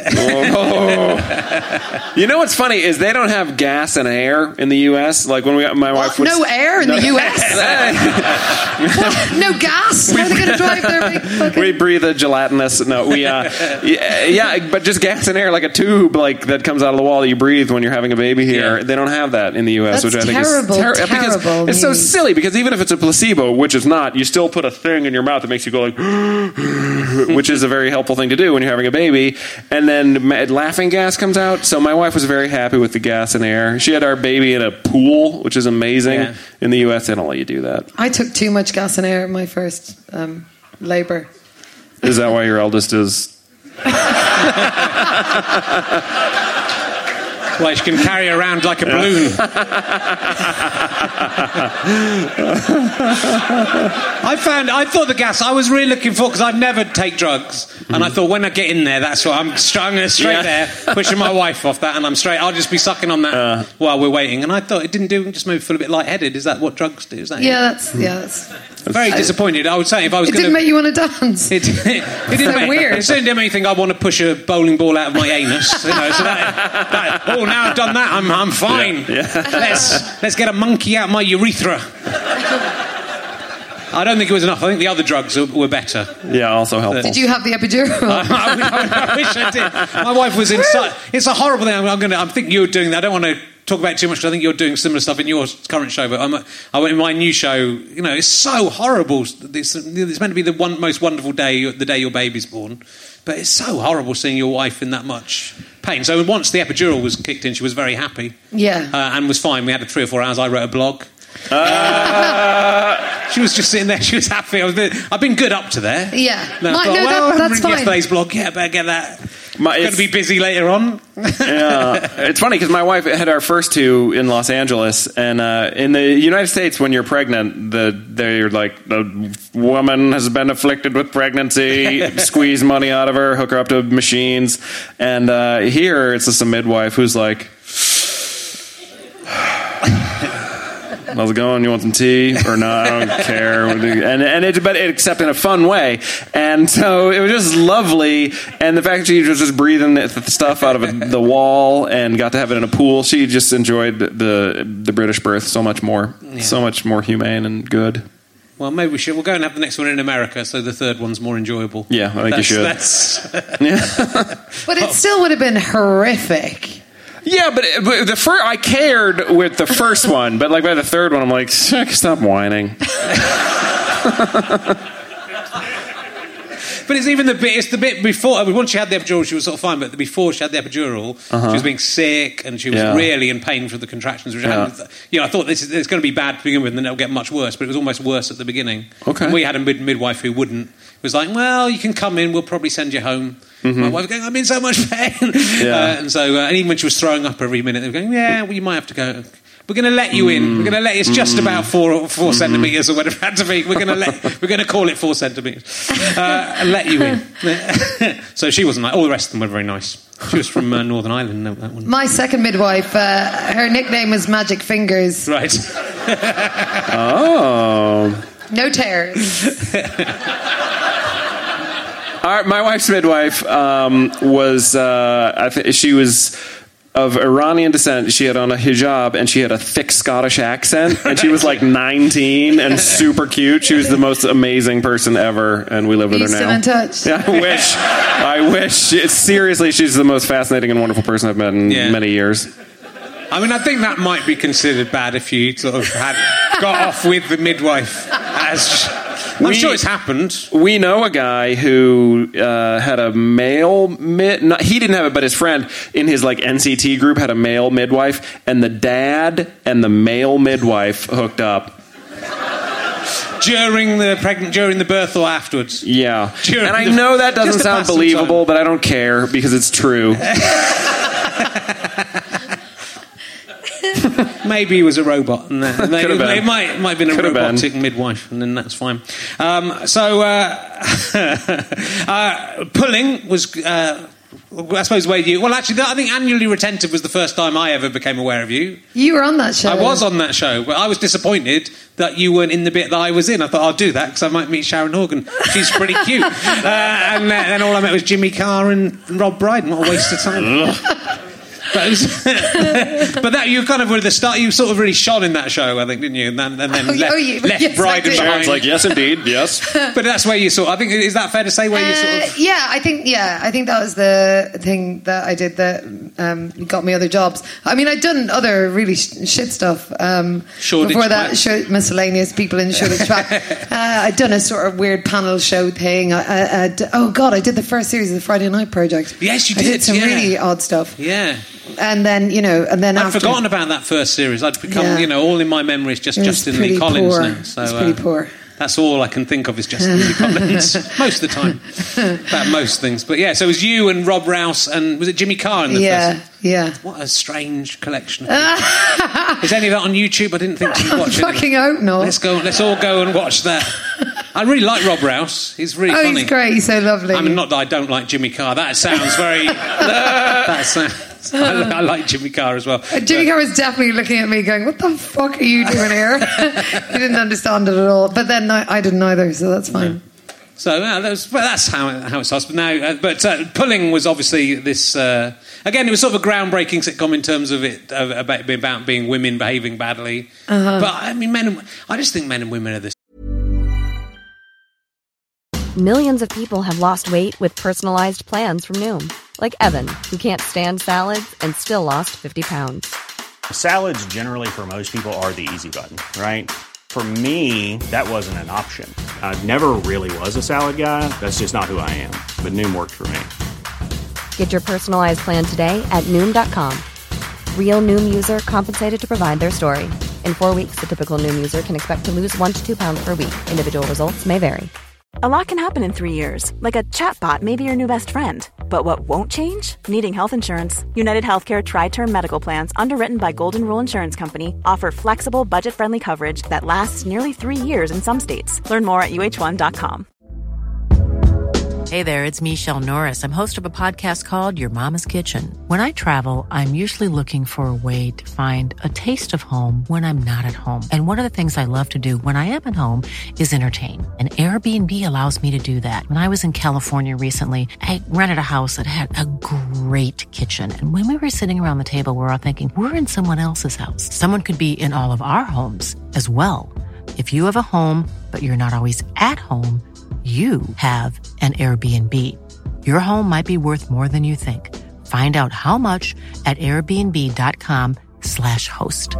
You know what's funny is they don't have gas and air in the U.S. Like when my wife was... No air in the U.S. What? No gas? How are they going to drive their big fucking... We breathe a gelatinous... No, we... yeah, but just gas and air, like a tube like that comes out of the wall that you breathe when you're having a baby here. Yeah. They don't have that in the U.S., That's which I think terrible, is terrible. Terrible. It's so silly because even if it's a placebo, which it's not, you still put a thing in your mouth that makes you go like, which is a very helpful thing to do when you're having a baby. And then laughing gas comes out. So my wife was very happy with the gas and air. She had our baby in a pool, which is amazing. Yeah. In the U.S., they don't let you do that. I took too much gas and air in my first labour. Is that why your eldest is... Like she can carry around like a balloon. I thought the gas I was really looking for, because I've never take drugs, and I thought when I get in there, that's what I'm going to straight there, pushing my wife off that, and I'm straight. I'll just be sucking on that while we're waiting. And I thought it didn't do. It just made me feel a bit lightheaded. Is that what drugs do? Is that? That's very disappointed. I would say if I was going to... It didn't make you want to dance. It didn't weird. It certainly didn't make me think I want to push a bowling ball out of my anus. You know, so now I've done that, I'm fine. Yeah. Let's get a monkey out of my urethra. I don't think it was enough. I think the other drugs were better. Yeah, also helpful. Did you have the epidural? I wish I did. My wife was inside. It's a horrible thing. I think you're doing that. I don't want to talk about it too much, because I think you're doing similar stuff in your current show, but I went in my new show. You know, it's so horrible. It's meant to be the most wonderful day, the day your baby's born, but it's so horrible seeing your wife in that much pain. So once the epidural was kicked in, she was very happy. Yeah. And was fine. We had 3 or 4 hours. I wrote a blog. She was just sitting there. She was happy. I've been good up to there. Yeah. That's fine. Yesterday's blog. Yeah, better get that. Going to be busy later on. Yeah, it's funny because my wife had our first 2 in Los Angeles, and in the United States, when you're pregnant, they're like, the woman has been afflicted with pregnancy. Squeeze money out of her, hook her up to machines, and here it's just a midwife who's like, how's it going? You want some tea or no? I don't care. But except in a fun way. And so it was just lovely. And the fact that she was just breathing the stuff out of the wall and got to have it in a pool, she just enjoyed the British birth so much more. Yeah. So much more humane and good. Well, maybe we'll go and have the next one in America, so the third one's more enjoyable. Yeah, I think you should. But it still would have been horrific. Yeah, but I cared with the first one, but like by the third one, I'm like, stop whining. But it's even the bit before. Once she had the epidural, she was sort of fine. But before she had the epidural, she was being sick and she was really in pain from the contractions. Which I thought it's going to be bad to begin with, and then it'll get much worse. But it was almost worse at the beginning. Okay. And we had a midwife who wouldn't. It was like, well, you can come in. We'll probably send you home. Mm-hmm. My wife was going, I'm in so much pain. Yeah. And even when she was throwing up every minute, they were going, yeah, well, you might have to go. We're going to let you in. We're going to let. It's just about 4 centimetres or whatever it had to be. We're going to call it 4 centimetres and let you in. So she wasn't like. All the rest of them were very nice. She was from Northern Ireland. No, that one. My second midwife, her nickname was Magic Fingers. Right. Oh. No tears. My wife's midwife was. I think she was of Iranian descent. She had on a hijab and she had a thick Scottish accent, and she was like 19 and super cute. She was the most amazing person ever, and we live with her now. Still in touch? Yeah, I wish. Seriously, she's the most fascinating and wonderful person I've met in many years. I mean, I think that might be considered bad if you sort of got off with the midwife. I'm sure it's happened. We know a guy who had a male he didn't have it, but his friend in his like NCT group had a male midwife, and the dad and the male midwife hooked up. During the birth or afterwards? Yeah. And I know that doesn't sound believable, but I don't care because it's true. Maybe he was a robot, and it might have been a robotic midwife, and then that's fine. Pulling was I suppose where you... Well, actually, I think Annually Retentive was the first time I ever became aware of you. You were on that show. I was on that show, but I was disappointed that you weren't in the bit that I was in. I thought, I'll do that because I might meet Sharon Horgan. She's pretty cute. And then all I met was Jimmy Carr and Rob Brydon. What a waste of time. But, but that you kind of were the start. You sort of really shone in that show, I think, didn't you? And then left yes, Brydon behind. Sharon's like, yes, indeed, yes. But that's where you sort. I think is that fair to say? Where you sort of. Yeah, I think that was the thing that I did that got me other jobs. I mean, I'd done other really shit stuff before that. Miscellaneous people in Shoreditch Track. I'd done a sort of weird panel show thing. I did the first series of the Friday Night Project. Yes, you did. I did some really odd stuff. Yeah. And then, I'd forgotten about that first series. I'd become, all in my memory is just Justin Lee Collins now. So, it's pretty poor. That's all I can think of is Justin Lee Collins most of the time. About most things. But yeah, so it was you and Rob Rouse and was it Jimmy Carr in the first? Yeah. What a strange collection of people. Is any of that on YouTube? I didn't think you'd watch it. I fucking hope not. Let's all go and watch that. I really like Rob Rouse. He's really funny. He's great. He's so lovely. I mean, not that I don't like Jimmy Carr. That sounds very... I like Jimmy Carr as well. Jimmy Carr was definitely looking at me going, what the fuck are you doing here? He didn't understand it at all. But then I didn't either, so that's fine. Yeah. So that's how it's husband now. But Pulling was obviously this... again, it was sort of a groundbreaking sitcom in terms of it about being women behaving badly. But I mean, I just think men and women are this. Millions of people have lost weight with personalized plans from Noom. Like Evan, who can't stand salads and still lost 50 pounds. Salads generally for most people are the easy button, right? For me, that wasn't an option. I never really was a salad guy. That's just not who I am. But Noom worked for me. Get your personalized plan today at Noom.com. Real Noom user compensated to provide their story. In 4 weeks, the typical Noom user can expect to lose 1 to 2 pounds per week. Individual results may vary. A lot can happen in 3 years, like a chatbot may be your new best friend. But what won't change? Needing health insurance. United Healthcare Tri-Term Medical Plans, underwritten by Golden Rule Insurance Company, offer flexible, budget-friendly coverage that lasts nearly 3 years in some states. Learn more at uh1.com. Hey there, it's Michelle Norris. I'm host of a podcast called Your Mama's Kitchen. When I travel, I'm usually looking for a way to find a taste of home when I'm not at home. And one of the things I love to do when I am at home is entertain. And Airbnb allows me to do that. When I was in California recently, I rented a house that had a great kitchen. And when we were sitting around the table, we're all thinking, we're in someone else's house. Someone could be in all of our homes as well. If you have a home, but you're not always at home, you have an Airbnb. Your home might be worth more than you think. Find out how much at airbnb.com/host.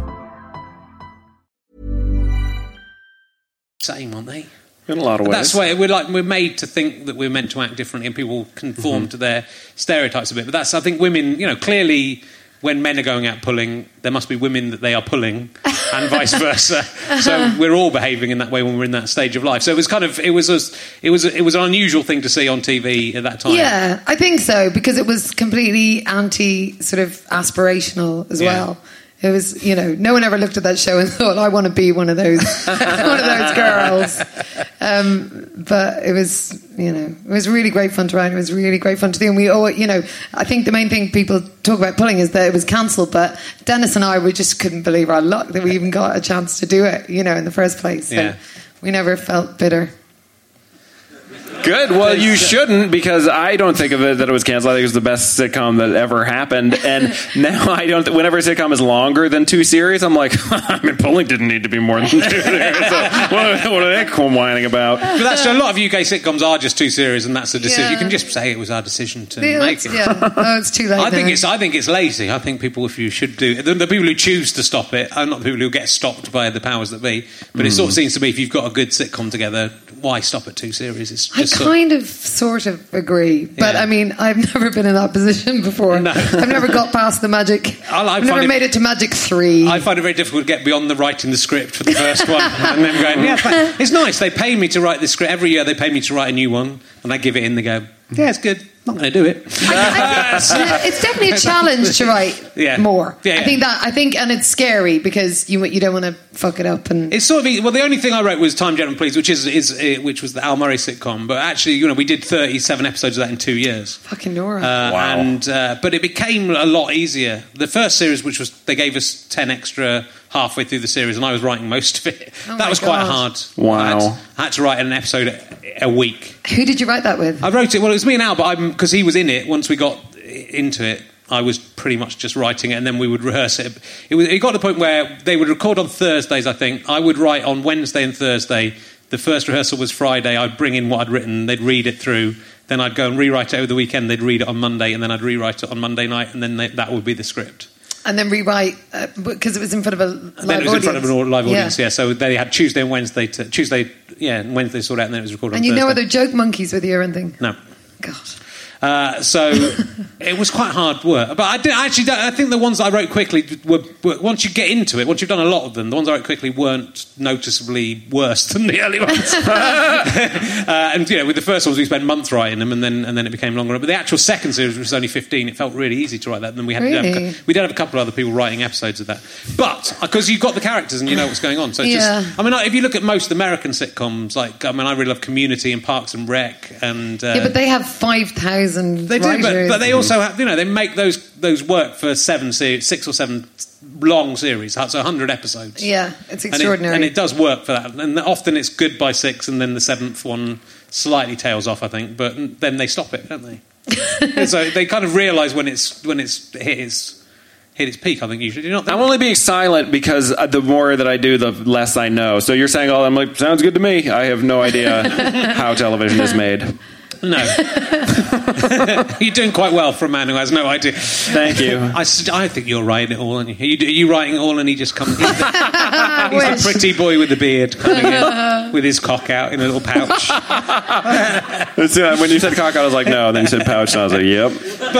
Same, aren't they? In a lot of ways. That's why we're made to think that we're meant to act differently and people conform to their stereotypes a bit. But that's, I think, women, clearly... When men are going out pulling, there must be women that they are pulling, and vice versa. So we're all behaving in that way when we're in that stage of life. So it was an unusual thing to see on TV at that time. Yeah, I think so, because it was completely anti sort of aspirational as well. It was, no one ever looked at that show and thought, I want to be one of those girls. But it was, it was really great fun to write. It was really great fun to do. And we all, I think the main thing people talk about Pulling is that it was cancelled. But Dennis and I, we just couldn't believe our luck that we even got a chance to do it, in the first place. So we never felt bitter. Good. Well, you shouldn't, because I don't think of it that it was canceled. I think it was the best sitcom that ever happened. And now I don't. Whenever a sitcom is longer than 2 series, I'm like, Pulling didn't need to be more than 2 series. So what are they whining about? But that's a lot of UK sitcoms are just 2 series, and that's a decision. Yeah. You can just say it was our decision to make it. Yeah, it's too late. I think it's lazy. I think people, if you should do the people who choose to stop it are not the people who get stopped by the powers that be. But it sort of seems to me, if you've got a good sitcom together, why stop at 2 series? It's just sort of agree, but I mean, I've never been in that position before. No. I've never got past the magic. I've never made it to magic 3. I find it very difficult to get beyond the writing the script for the first one, and then going, it's nice. They pay me to write this script every year. They pay me to write a new one, and I give it in. They go, Yeah, it's good. Not going to do it. It's definitely a challenge to write more. Yeah, yeah. I think, and it's scary because you don't want to fuck it up. And it's sort of, well, the only thing I wrote was Time, Gentlemen, Please, which was the Al Murray sitcom. But actually, we did 37 episodes of that in 2 years. Fucking Nora. Wow. And but it became a lot easier. The first series, which was they gave us 10 extra halfway through the series, and I was writing most of it. That was quite hard. Wow. I had to write an episode a week. Who did you write that with? I wrote it. Well, it was me and Al, but because he was in it. Once we got into it, I was pretty much just writing it, and then we would rehearse it. It got to the point where they would record on Thursdays, I think. I would write on Wednesday and Thursday. The first rehearsal was Friday. I'd bring in what I'd written. They'd read it through. Then I'd go and rewrite it over the weekend. They'd read it on Monday, and then I'd rewrite it on Monday night, and then that would be the script. And then rewrite, because it was in front of a live audience. Then it was in front of a live audience, yeah. So they had Tuesday and Wednesday. And Wednesday sort out, and then it was recorded on Thursday. And no other joke monkeys with you or anything? No. God. So it was quite hard work. But I think the ones I wrote quickly were, once you get into it, once you've done a lot of them, the ones I wrote quickly weren't noticeably worse than the early ones. And with the first ones we spent months writing them, and then it became longer. But the actual second series, which was only 15, it felt really easy to write that. And then we did have a couple of other people writing episodes of that. But because you've got the characters and you know what's going on, so it's just. I mean, if you look at most American sitcoms, I really love Community and Parks and Rec, and but they have 5,000. They do, but they also have, they make those work for 6 or 7 long series, so 100 episodes. Yeah, it's extraordinary. And it does work for that. And often it's good by 6, and then the 7th one slightly tails off, I think, but then they stop it, don't they? So they kind of realise when it's hit its peak, I think, usually. I'm only being silent because the more that I do, the less I know. So you're saying, I'm like, sounds good to me. I have no idea how television is made. No. You're doing quite well for a man who has no idea. Thank you. I think you're writing it all, aren't you? Are you writing it all, and he just comes... He's the pretty boy with the beard coming in with his cock out in a little pouch. When you said cock out, I was like, no. Then you said pouch, and I was like, yep.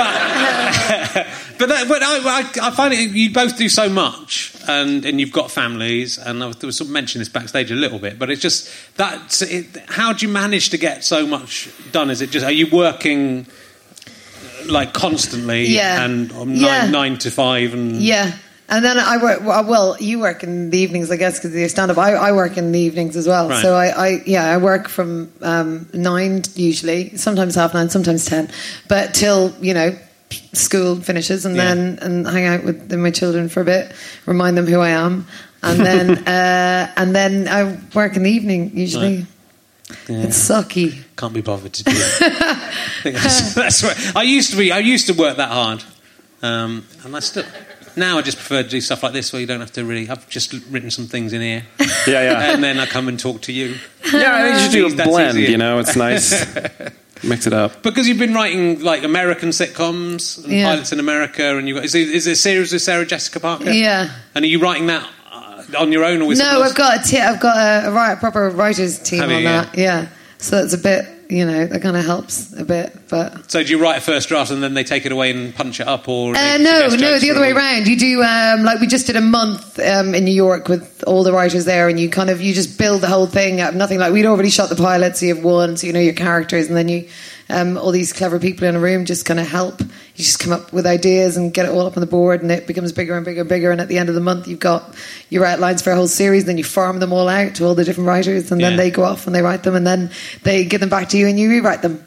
But I find it, you both do so much, and you've got families, and I was sort of mentioning this backstage a little bit, but it's just how do you manage to get so much done? Is it just, are you working like constantly? Yeah. And 9 to 5 and and then I work. Well, you work in the evenings, I guess, because you're stand-up. I work in the evenings as well. Right. So I work from 9 usually, sometimes 9:30, sometimes 10, but till school finishes, and then hang out with my children for a bit, remind them who I am, and then I work in the evening usually. Right. Yeah. It's sucky. Can't be bothered to do it. That's right. I used to work that hard, and I still. Now I just prefer to do stuff like this where you don't have to really... I've just written some things in here. Yeah. And then I come and talk to you. Yeah, I think you should do a blend, It's nice. Mix it up. Because you've been writing like American sitcoms and pilots in America, and is there a series with Sarah Jessica Parker? Yeah. And are you writing that on your own or with someone else? I've got a proper writers team on that. Yeah. So that's a bit... that kind of helps a bit, but... So do you write a first draft and then they take it away and punch it up, or... No, the other way around. You do, we just did a month in New York with all the writers there, and you just build the whole thing out of nothing. Like, we'd already shot the pilot, so you have one, so you know your characters, and then you... all these clever people in a room just kind of help. You just come up with ideas and get it all up on the board, and it becomes bigger and bigger and bigger, and at the end of the month you've got your outlines for a whole series, then you farm them all out to all the different writers, and then they go off and they write them, and then they give them back to you and you rewrite them.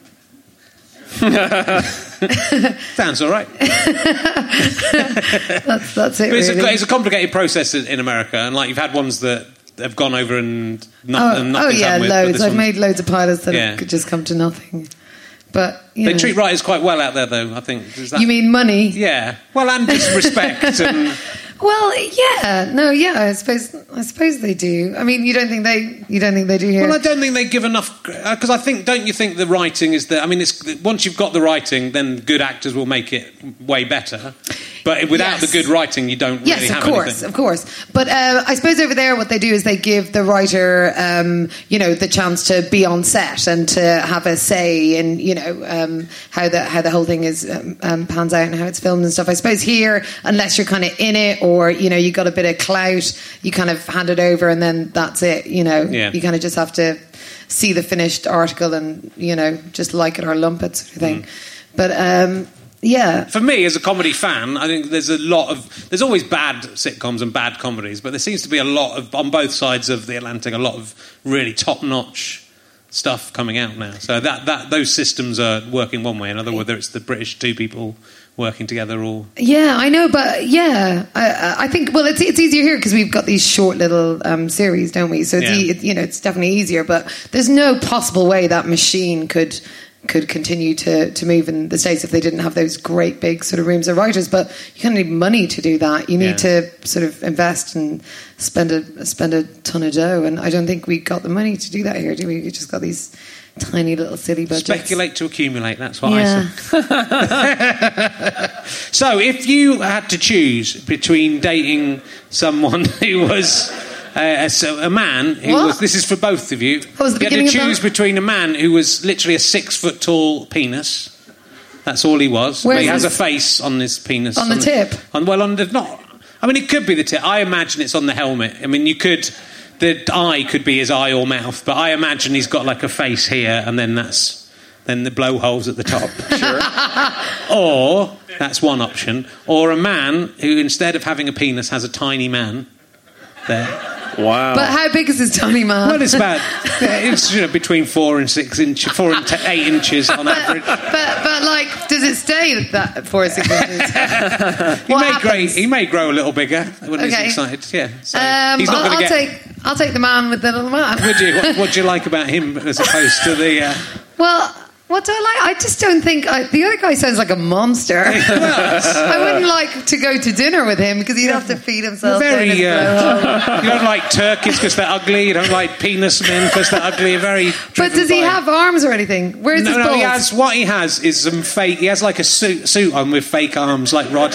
Sounds all right. That's it. It's a complicated process in America, and like you've had ones that have gone over and nothing. Loads. I've made loads of pilots that have just come to nothing. But they treat writers quite well out there, though. I think. You mean money? Yeah. Well, and just respect and. Well, yeah, no, yeah. I suppose they do. I mean, you don't think they do here? Well, I don't think they give enough, because don't you think the writing is that? I mean, it's once you've got the writing, then good actors will make it way better. But without the good writing, you don't really have anything. Of course. But I suppose over there, what they do is they give the writer, the chance to be on set and to have a say in, how the whole thing is pans out and how it's filmed and stuff. I suppose here, unless you're kind of in it, or you got a bit of clout, you kind of hand it over and then that's it. You kind of just have to see the finished article and, just like it or lump it sort of thing. But, yeah. For me, as a comedy fan, I think there's always bad sitcoms and bad comedies, but there seems to be a lot of, on both sides of the Atlantic, a lot of really top-notch stuff coming out now. So that those systems are working one way or another, whether it's the British two people working together or... Yeah, I know, but yeah, I think, well, it's easier here because we've got these short little series, don't we? So it's definitely easier, but there's no possible way that machine could continue to move in the States if they didn't have those great big sort of rooms of writers. But you kind of need money to do that. You need to sort of invest and spend a ton of dough, and I don't think we got the money to do that here, do we? We just got these tiny little silly budgets. Speculate to accumulate, that's what I said. So if you had to choose between dating someone who was a man who was, this is for both of you, you had to choose between a man who was literally a 6 foot tall penis, that's all he was, but he has a face on his penis, on the tip, it could be the tip. I imagine it's on the helmet. I mean, the eye could be his eye or mouth, but I imagine he's got like a face here, and then the blowholes at the top. Sure. Or that's one option. Or a man who, instead of having a penis, has a tiny man there. Wow! But how big is this tiny man? Well, it's between 4 and 6 inches, 4 and 8 inches on average. But like, does it stay that 4 or 6 inches? He may grow a little bigger when he's excited. Yeah. So he's not going to get. I'll take the man with the little man. Would you? What do you like about him as opposed to the? Well. What do I like? I just don't think... the other guy sounds like a monster. I wouldn't like to go to dinner with him because he'd have to feed himself. You don't like turkeys because they're ugly. You don't like penis men because they're ugly. You're very... But does he have arms or anything? Where's his balls? What he has is some fake... He has like a suit on with fake arms like Rod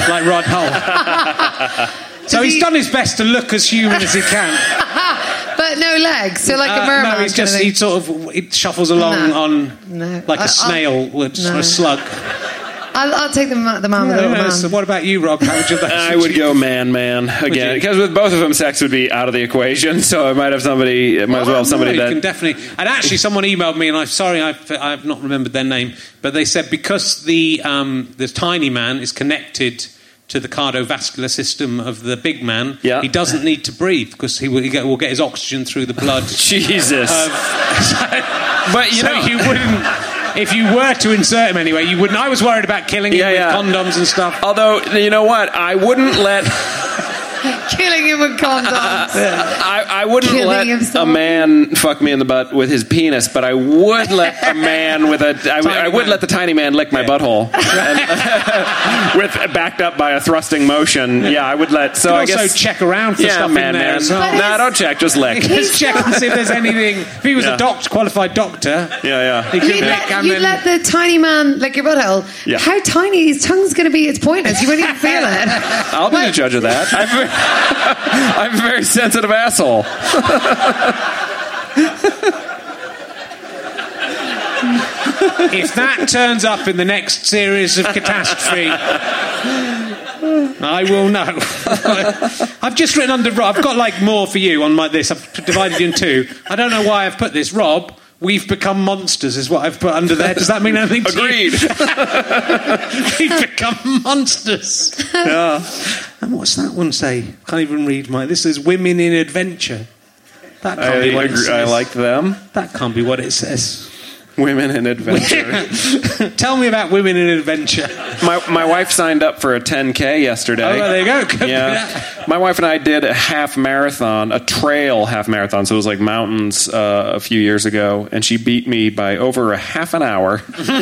Hull. So he's done his best to look as human as he can. But no legs, so like a merman. No, he shuffles along like a snail or a slug. I'll take the man with the little man. So what about you, Rob? How would you I would go man again, because with both of them, sex would be out of the equation. So I might have somebody. It might as well have somebody that can definitely. And actually, someone emailed me, and I'm sorry, I've not remembered their name, but they said because the tiny man is connected to the cardiovascular system of the big man, he doesn't need to breathe because he will get his oxygen through the blood. Jesus. But you wouldn't, if you were to insert him anyway, you wouldn't. I was worried about killing him with condoms and stuff. Although, you know what? I wouldn't let... Killing him with condoms. I wouldn't let a man fuck me in the butt with his penis, but I would let a man with I would let the tiny man lick my butthole, with backed up by a thrusting motion. Yeah, I would let. So I guess also check around for stuff in there. No, don't check. Just lick. Just check and see if there's anything. If he was a qualified doctor, he could lick. You'd let the tiny man lick your butthole. Yeah. How tiny his tongue's going to be? It's pointless. You wouldn't even feel it. I'll be the judge of that. I'm a very sensitive asshole. If that turns up in the next series of Catastrophe, I will know. I've just written under Rob. I've got like more for you on this. I've divided you in two. I don't know why I've put this. Rob, we've become monsters is what I've put under there. Does that mean anything to Agreed. you? We've become monsters. Yeah. And what's that one say? Can't even read this is Women in Adventure. That can't be what it says. I like them. That can't be what it says. Women in Adventure. Tell me about Women in Adventure. My wife signed up for a 10K yesterday. Oh, well, there you go. Yeah. My wife and I did a half marathon, a trail half marathon. So it was like mountains a few years ago. And she beat me by over a half an hour.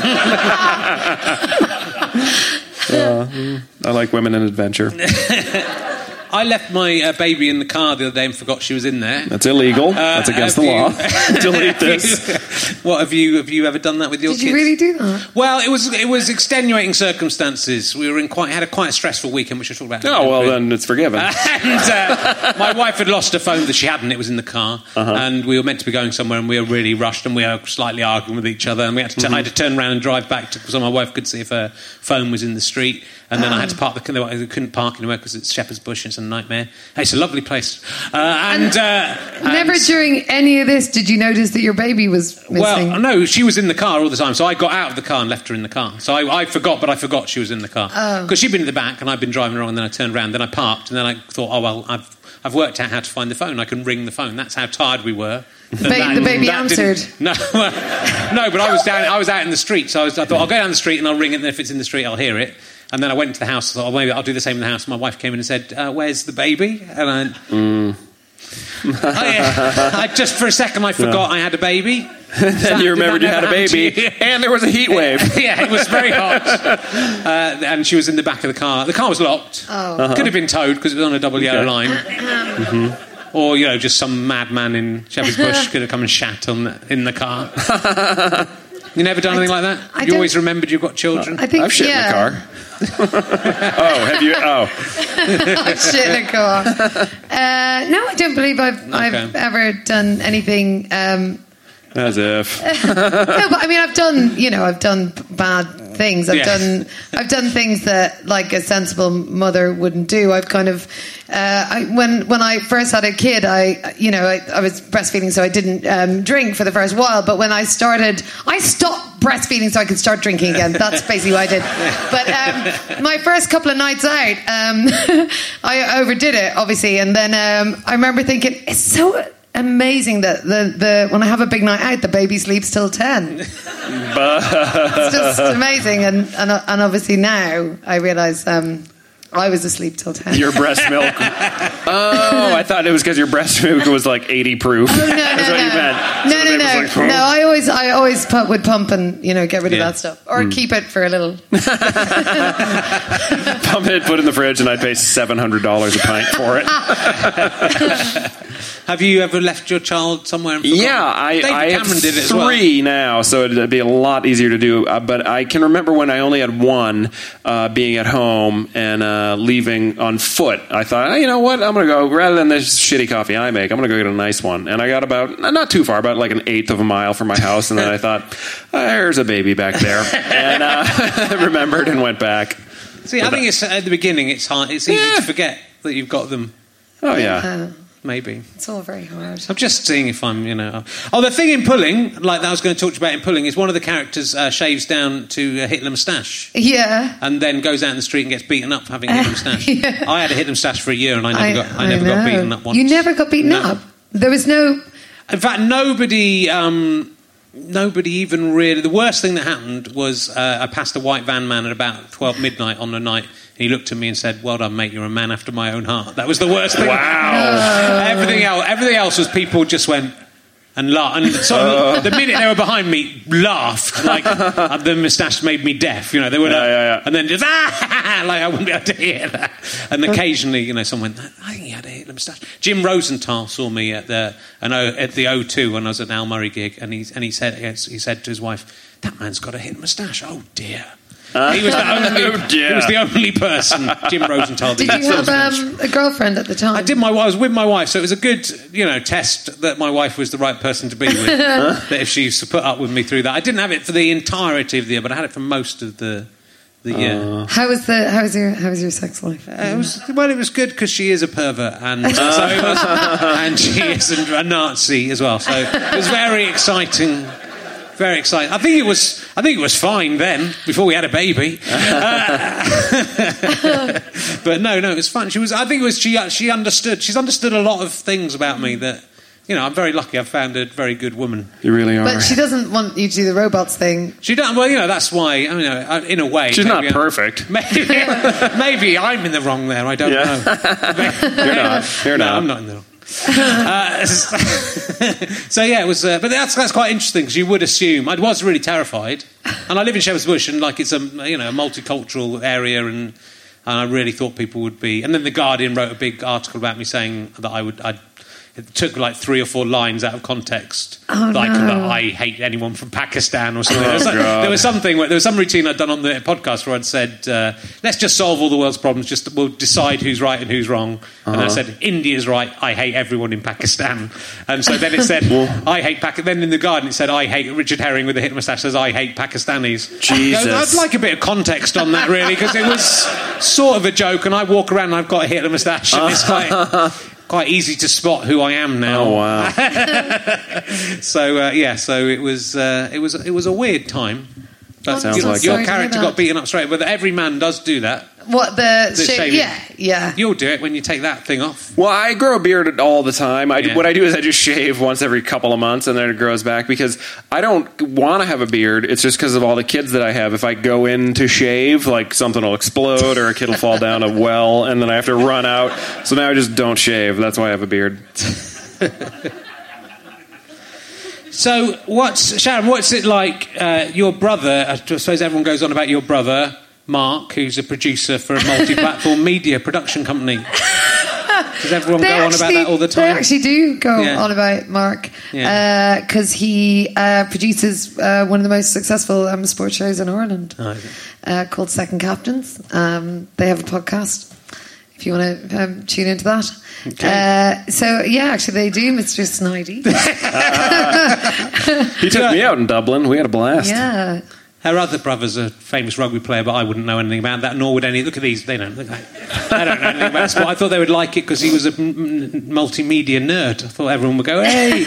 I like Women in Adventure. I left my baby in the car the other day and forgot she was in there. That's illegal. That's against the law. Delete this. What have you ever done that with your kids? Did you really do that? Well, it was extenuating circumstances. We were had a quite stressful weekend, which we'll talk about. Oh well, then it's forgiven. And my wife had lost her phone that she hadn't. It was in the car, and we were meant to be going somewhere, and we were really rushed, and we were slightly arguing with each other, and we had to. I had to turn around and drive back so my wife could see if her phone was in the street. And then I had to park I couldn't park anywhere because it's Shepherd's Bush and a nightmare. It's a lovely place. Never during any of this did you notice that your baby was missing? Well, no, she was in the car all the time, so I got out of the car and left her in the car. So I forgot she was in the car. Because she'd been in the back and I'd been driving along, and then I turned around, then I parked, and then I thought, oh, well, I've worked out how to find the phone. I can ring the phone. That's how tired we were. The baby answered. No, but I was out in the street, so I thought I'll go down the street and I'll ring it, and if it's in the street, I'll hear it. And then I went into the house. I thought, maybe I'll do the same in the house. My wife came in and said, "Where's the baby?" And I just for a second I forgot I had a baby. Then you remembered you had a baby, and there was a heat wave. Yeah, it was very hot. And she was in the back of the car. The car was locked. Could have been towed because it was on a double yellow line. Or, just some madman in Shepherd's Bush could have come and shat in the car. You never done anything like that? You always remembered you've got children? I think, I've shit in the car. Have you? I've shit in a car. No, I don't believe I've ever done anything... As if. No, but I mean, I've done bad things. I've done things that like a sensible mother wouldn't do. I've kind of when I first had a kid, I was breastfeeding, so I didn't drink for the first while. But when I stopped breastfeeding so I could start drinking again. That's basically what I did. But my first couple of nights out, I overdid it, obviously, and then I remember thinking, it's so amazing that the when I have a big night out, the baby sleeps till 10. It's just amazing, and obviously now I realise I was asleep till 10. Your breast milk. Oh, I thought it was because your breast milk was like 80 proof. Oh, no, That's what you meant. No. No, I always would pump and get rid of that stuff, or keep it for a little. Pump it, put it in the fridge, and I'd pay $700 a pint for it. Have you ever left your child somewhere? Yeah, I have did it 3 now, so it'd be a lot easier to do. But I can remember when I only had 1, being at home and leaving on foot. I thought, you know what, I'm going to go, rather than this shitty coffee I make, I'm going to go get a nice one. And I got about, not too far, about like an 1/8 of a mile from my house, and then I thought, there's a baby back there. And I remembered and went back. See, I think it's at the beginning, it's hard. It's easy to forget that you've got them. Oh, yeah. Maybe. It's all very hard. I'm just seeing if I'm, Oh, the thing in Pulling, like that I was going to talk to you about in Pulling, is one of the characters shaves down to a Hitler moustache. Yeah. And then goes out in the street and gets beaten up for having a Hitler moustache. Yeah. I had a Hitler moustache for a year and I never got beaten up once. You never got beaten up? There was no... In fact, nobody even really... The worst thing that happened was I passed a white van man at about 12 midnight on the night. He looked at me and said, "Well done, mate. You're a man after my own heart." That was the worst thing. Wow. Everything else was people just went and laughed. And so the minute they were behind me, laughed like the moustache made me deaf. They would, and then just like I wouldn't be able to hear that. And occasionally, someone went, "I think he had a Hitler moustache." Jim Rosenthal saw me at the O2 when I was at an Al Murray gig, and he said to his wife, "That man's got a Hitler moustache." Oh dear. He was the only person, Jim Rosenthal. Did you have a girlfriend at the time? I did. I was with my wife, so it was a good, test that my wife was the right person to be with. That if she used to put up with me through that, I didn't have it for the entirety of the year, but I had it for most of the year. How was your sex life? It was good because she is a pervert, and and she is a Nazi as well. So it was very exciting. Very exciting. I think it was fine then, before we had a baby. But no, it was fun. She understood. She's understood a lot of things about me that, I'm very lucky. I've found a very good woman. You really are. But she doesn't want you to do the robots thing. She doesn't. Well, that's why. In a way, she's not perfect. Maybe I'm in the wrong there. I don't know. You're not. I'm not in the wrong. So yeah, it was. But that's quite interesting because you would assume I was really terrified, and I live in Shepherd's Bush, and like it's a multicultural area, and I really thought people would be. And then the Guardian wrote a big article about me saying that it took like 3 or 4 lines out of context. Oh, like, no. I hate anyone from Pakistan or something. There was some routine I'd done on the podcast where I'd said, let's just solve all the world's problems, we'll decide who's right and who's wrong. And I said, India's right, I hate everyone in Pakistan. And so then it said, I hate Pakistan. Then in the Guardian it said, I hate Richard Herring with the Hitler moustache says, I hate Pakistanis. Jesus. I'd like a bit of context on that, really, because it was sort of a joke, and I walk around and I've got a Hitler moustache, and it's quite easy to spot who I am now. Oh wow! So it was a weird time. But Sounds like your it. character got beaten up straight, but every man does do that. What, the shaving? Yeah. You'll do it when you take that thing off. Well, I grow a beard all the time. What I do is I just shave once every couple of months, and then it grows back because I don't want to have a beard. It's just because of all the kids that I have. If I go in to shave, like something will explode or a kid will fall down a well, and then I have to run out. So now I just don't shave. That's why I have a beard. So, Sharon, what's it like, your brother, I suppose everyone goes on about your brother, Mark, who's a producer for a multi-platform media production company. Does everyone go on about that all the time? They actually do go on about Mark, because he produces one of the most successful sports shows in Ireland, called Second Captains. They have a podcast, if you want to tune into that. Okay. Actually they do, Mr. Snidey. He took me out in Dublin. We had a blast. Yeah. Her other brother's a famous rugby player, but I wouldn't know anything about that, nor would any. Look at these. They don't know anything about sport. I thought they would like it because he was a multimedia nerd. I thought everyone would go, hey.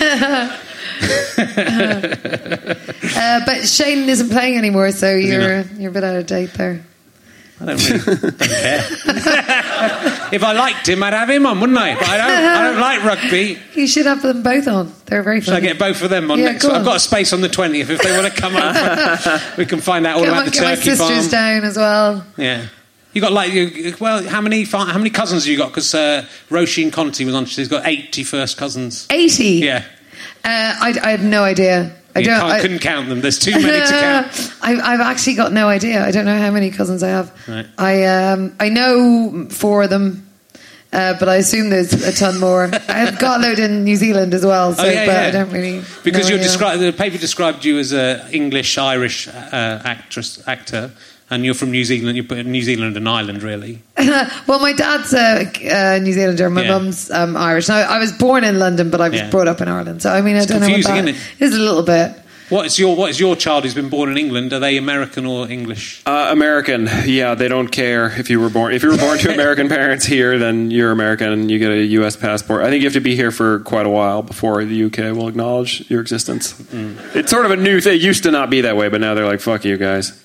But Shane isn't playing anymore, so you're a bit out of date there. I don't care. If I liked him, I'd have him on, wouldn't I? But I don't like rugby. You should have them both on. They're very funny. Should I get both of them on next week? I've got a space on the 20th. If they want to come over, we can find out all about the turkey farm. Get my sisters down as well. Yeah. You got how many cousins have you got? Because Roisin Conti was on. She's got 80 first cousins. 80? Yeah. I have no idea. I couldn't count them. There's too many to count. I've actually got no idea. I don't know how many cousins I have. Right. I know 4 of them, but I assume there's a ton more. I've got a load in New Zealand as well, I don't really. Because the paper described you as an English-Irish actor. And you're from New Zealand. You put New Zealand and Ireland, really. Well, my dad's a New Zealander. My mum's Irish. Now, I was born in London, but I was brought up in Ireland. So I mean, I don't know what that is. A little bit. What is your child who's been born in England? Are they American or English? American. Yeah, they don't care if you were born to American parents here, then you're American and you get a U.S. passport. I think you have to be here for quite a while before the UK will acknowledge your existence. Mm. It's sort of a new thing. It used to not be that way, but now they're like, "Fuck you guys."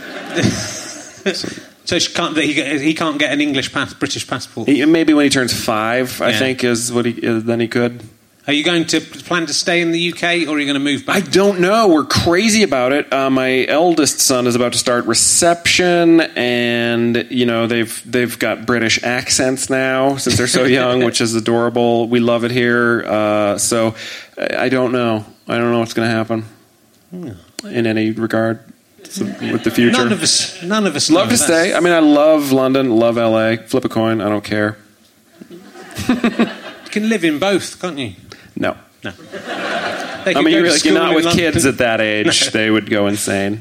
So he can't get an British passport. Maybe when he turns 5, I think is what then he could. Are you going to plan to stay in the UK, or are you going to move back? I don't know. We're crazy about it. My eldest son is about to start reception, and they've got British accents now since they're so young, which is adorable. We love it here. So I don't know. I don't know what's going to happen in any regard. With the future, none of us love to stay. I mean, I love London, love LA. Flip a coin, I don't care. You can live in both, can't you? No. I mean, you're not with kids at that age. They would go insane.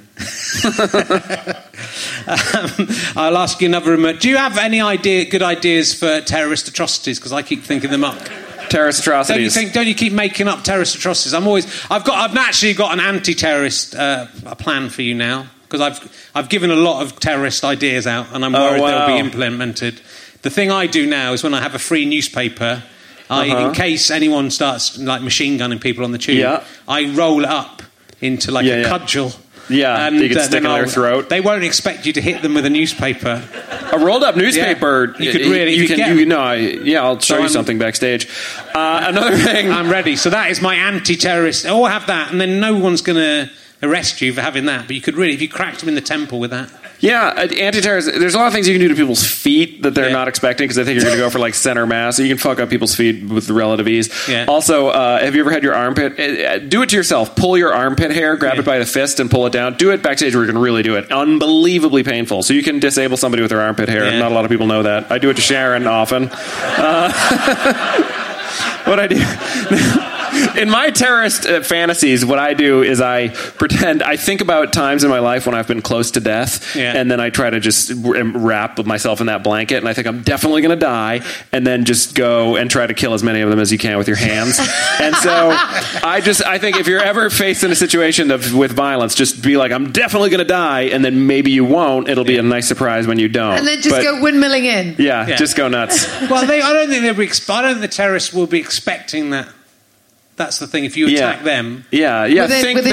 I'll ask you another. Do you have any good ideas for terrorist atrocities? Because I keep thinking them up. Terrorist atrocities. Don't you keep making up terrorist atrocities? I've actually got an anti-terrorist plan for you now, because I've given a lot of terrorist ideas out, and I'm worried they'll be implemented. The thing I do now is when I have a free newspaper, in case anyone starts like machine gunning people on the tube, I roll it up into a cudgel. Yeah, and you can stick in their throat. They won't expect you to hit them with a newspaper. A rolled up newspaper. You could really. I'll show you something backstage. Another thing. I'm ready. So that is my anti-terrorist. Oh, I have that, and then no one's going to arrest you for having that. But you could really, if you cracked them in the temple with that. Yeah, anti-terrorist. There's a lot of things you can do to people's feet that they're not expecting because they think you're going to go for center mass. So you can fuck up people's feet with relative ease. Yeah. Also, have you ever had your armpit? Do it to yourself. Pull your armpit hair, grab it by the fist, and pull it down. Do it backstage where you can really do it. Unbelievably painful. So you can disable somebody with their armpit hair. Yeah. Not a lot of people know that. I do it to Sharon often. what I do in my terrorist fantasies, what I do is I pretend I think about times in my life when I've been close to death, and then I try to just wrap myself in that blanket, and I think I'm definitely going to die, and then just go and try to kill as many of them as you can with your hands. And so I think if you're ever faced in a situation with violence, just be like, I'm definitely going to die, and then maybe you won't. It'll be a nice surprise when you don't. And then just go windmilling in. Yeah, just go nuts. Well, I don't think I don't think the terrorists will be expecting that. That's the thing. If you attack them, whatever. I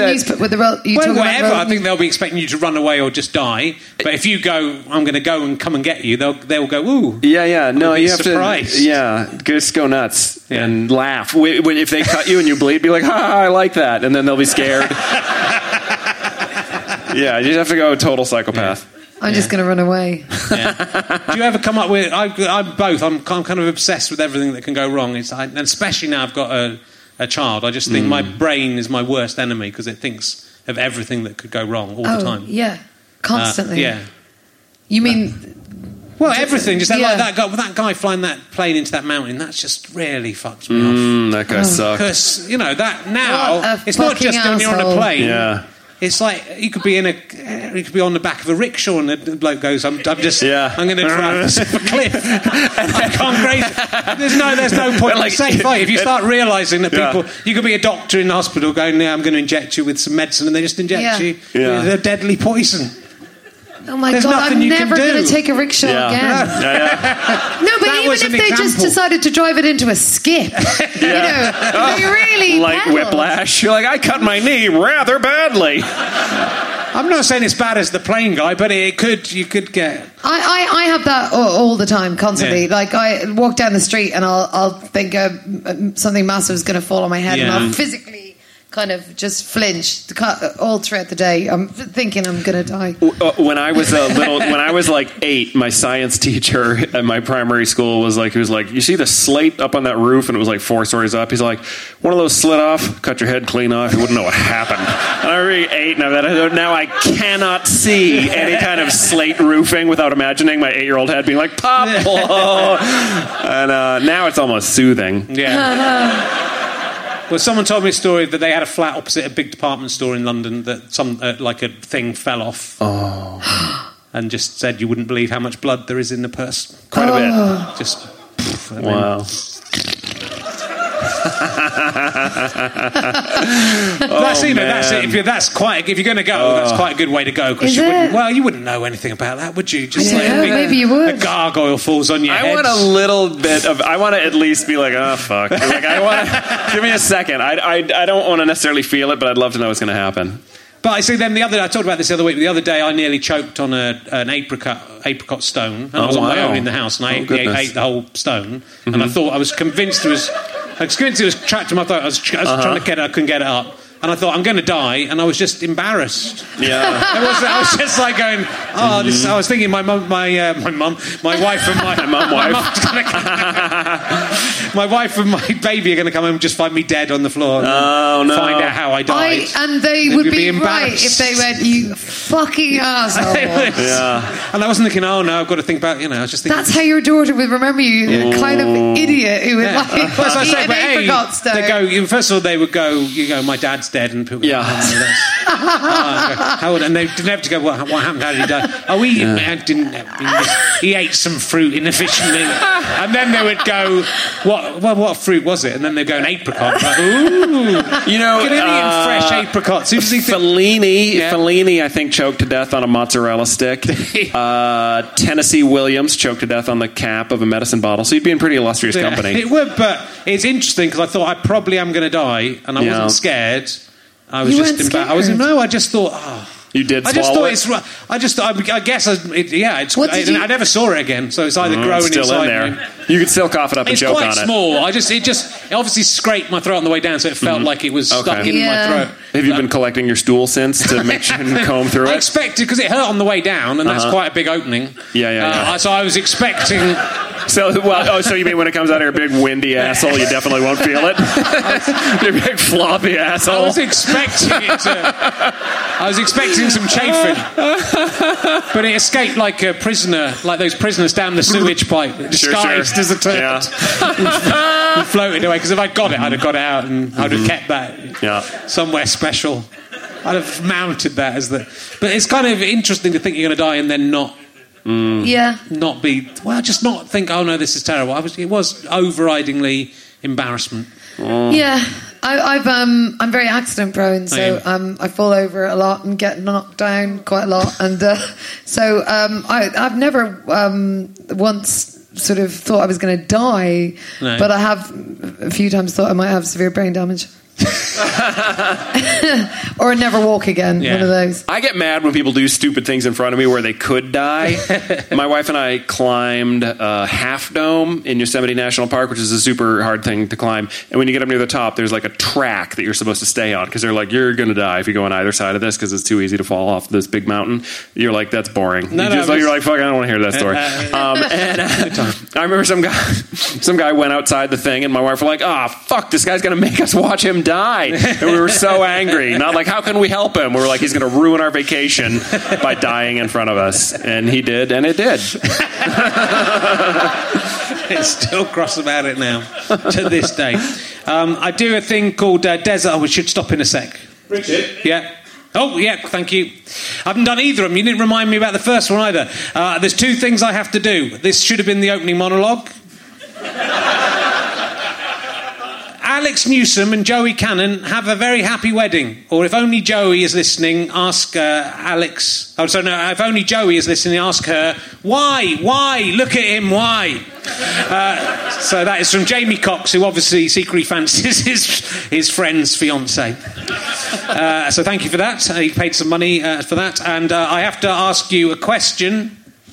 think they'll be expecting you to run away or just die. But if you go, I'm going to go and come and get you, they'll go, ooh. Yeah. No, you have surprised. to. Yeah, just go nuts and laugh. If they cut you and you bleed, be like, I like that, and then they'll be scared. Yeah, you just have to go total psychopath. I'm just going to run away. Yeah. Do you ever come up with? I'm both. I'm kind of obsessed with everything that can go wrong. And especially now I've got a child. I just think my brain is my worst enemy because it thinks of everything that could go wrong all the time. Yeah, constantly. Yeah. You mean? Well, everything. Just like that guy flying that plane into that mountain. That's just really fucked me off. That guy sucks. Because that now it's not just when you're on a plane. Yeah. It's like you could be on the back of a rickshaw and the bloke goes, I'm going to drive this off a cliff. I've gone crazy. There's no point in safe fight. If you start realising that people, you could be a doctor in the hospital going, I'm going to inject you with some medicine, and they just inject you with a deadly poison. Oh my God, I'm never going to take a rickshaw again. No, but even if they just decided to drive it into a skip, they really like pedaled. Whiplash. You're like, I cut my knee rather badly. I'm not saying it's bad as the plane guy, but you could get... I have that all the time, constantly. Yeah. Like, I walk down the street and I'll think something massive is going to fall on my head and I'll physically... kind of just flinched all throughout the day. I'm thinking I'm going to die. When I was when I was like 8, my science teacher at my primary school he was like, you see the slate up on that roof? And it was like 4 stories up. He's like, one of those slid off, cut your head clean off, you wouldn't know what happened. And I was 8, and now I cannot see any kind of slate roofing without imagining my 8-year-old head being like, pop! And now it's almost soothing. Yeah. Well, someone told me a story that they had a flat opposite a big department store in London that some like a thing fell off. Oh. And just said you wouldn't believe how much blood there is in the purse. Quite a bit. Just wow. That's it. If you're going to go, that's quite a good way to go because you wouldn't know anything about that, would you? Just maybe you would. A gargoyle falls on your head. I want a little bit of. I want to at least be like, oh fuck. Like I want to give me a second. I don't want to necessarily feel it, but I'd love to know what's going to happen. But I see then I talked about this the other week. The other day I nearly choked on an apricot stone. And I was on my own in the house and I ate the whole stone. Mm-hmm. And I thought I was convinced it was trapped in my throat. I was trying to get it. I couldn't get it up. And I thought, I'm going to die, and I was just embarrassed. Yeah. I was just like going, this. I was thinking my wife and my my wife and my baby are going to come home and just find me dead on the floor. And find out how I died. And they would be right if they went, you fucking asshole. Yeah. And I wasn't thinking, oh no, I've got to think about, I was just thinking. That's how your daughter would remember you, kind of idiot who would eat an apricot stone. They go, first of all, they would go, my dad's dead, and people go, and they didn't have to go, what happened, how did he die? He ate some fruit inefficiently. And then they would go, what fruit was it? And then they'd go, an apricot. Like, ooh. Get eating fresh apricots. Fellini, I think, choked to death on a mozzarella stick. Tennessee Williams choked to death on the cap of a medicine bottle. So you'd be in pretty illustrious company. It would, but it's interesting because I thought I probably am going to die, and I wasn't scared. I was just embarrassed. I just thought, You did swallow it? I guess, I never saw it again, so it's either growing still inside in there. me. You could still cough it up and choke on it. It's quite small. It obviously scraped my throat on the way down, so it felt like it was stuck in my throat. Have you been collecting your stool since to make sure you can comb through it? I expected, because it hurt on the way down, and that's quite a big opening. Yeah. So I was expecting... So you mean when it comes out of your big windy asshole, you definitely won't feel it? Your big floppy asshole. I was expecting some chafing, but it escaped like a prisoner, like those prisoners down the sewage pipe, disguised as a turd. And floated away, because if I'd got it, I'd have got it out and I'd have kept that somewhere special. I'd have mounted that as the... But it's kind of interesting to think you're going to die and then not... Not be... Well, just not think, oh no, this is terrible. It was overridingly embarrassment. Yeah. I'm very accident prone, so I fall over a lot and get knocked down quite a lot, and so I've never once sort of thought I was going to die, but I have a few times thought I might have severe brain damage. Or never walk again. One of those. I get mad when people do stupid things in front of me where they could die. My wife and I climbed Half Dome in Yosemite National Park, which is a super hard thing to climb. And when you get up near the top, there's like a track that you're supposed to stay on, because they're like, you're going to die if you go on either side of this, because it's too easy to fall off this big mountain. You're like, that's boring. You're like, fuck, I don't want to hear that story. And I remember some guy went outside the thing, and my wife was like, fuck, this guy's going to make us watch him die. And we were so angry. Not like, how can we help him? We were like, he's going to ruin our vacation by dying in front of us. And he did, and it did. It's still cross about it now, to this day. I do a thing called Desert. We should stop in a sec. Richard? Yeah. Oh, yeah, thank you. I haven't done either of them. You didn't remind me about the first one either. There's two things I have to do. This should have been the opening monologue. Alex Newsom and Joey Cannon have a very happy wedding. Or if only Joey is listening, ask Alex... Oh, sorry, no, if only Joey is listening, ask her, why? Why? Look at him, why? So that is from Jamie Cox, who obviously secretly fancies his friend's fiancée. So thank you for that. He paid some money for that. And I have to ask you a question.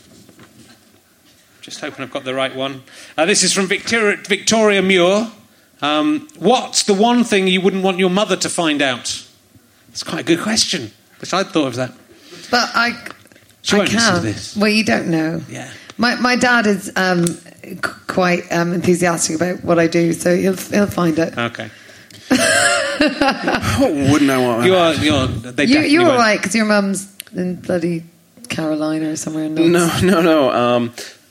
Just hoping I've got the right one. This is from Victoria Muir. What's the one thing you wouldn't want your mother to find out? It's quite a good question. Wish I'd thought of that. But I can't. This. Well, you don't know. Yeah. My dad is quite enthusiastic about what I do, so he'll find it. Okay. Wouldn't I want? You're all right, because your mum's in bloody Carolina or somewhere. No.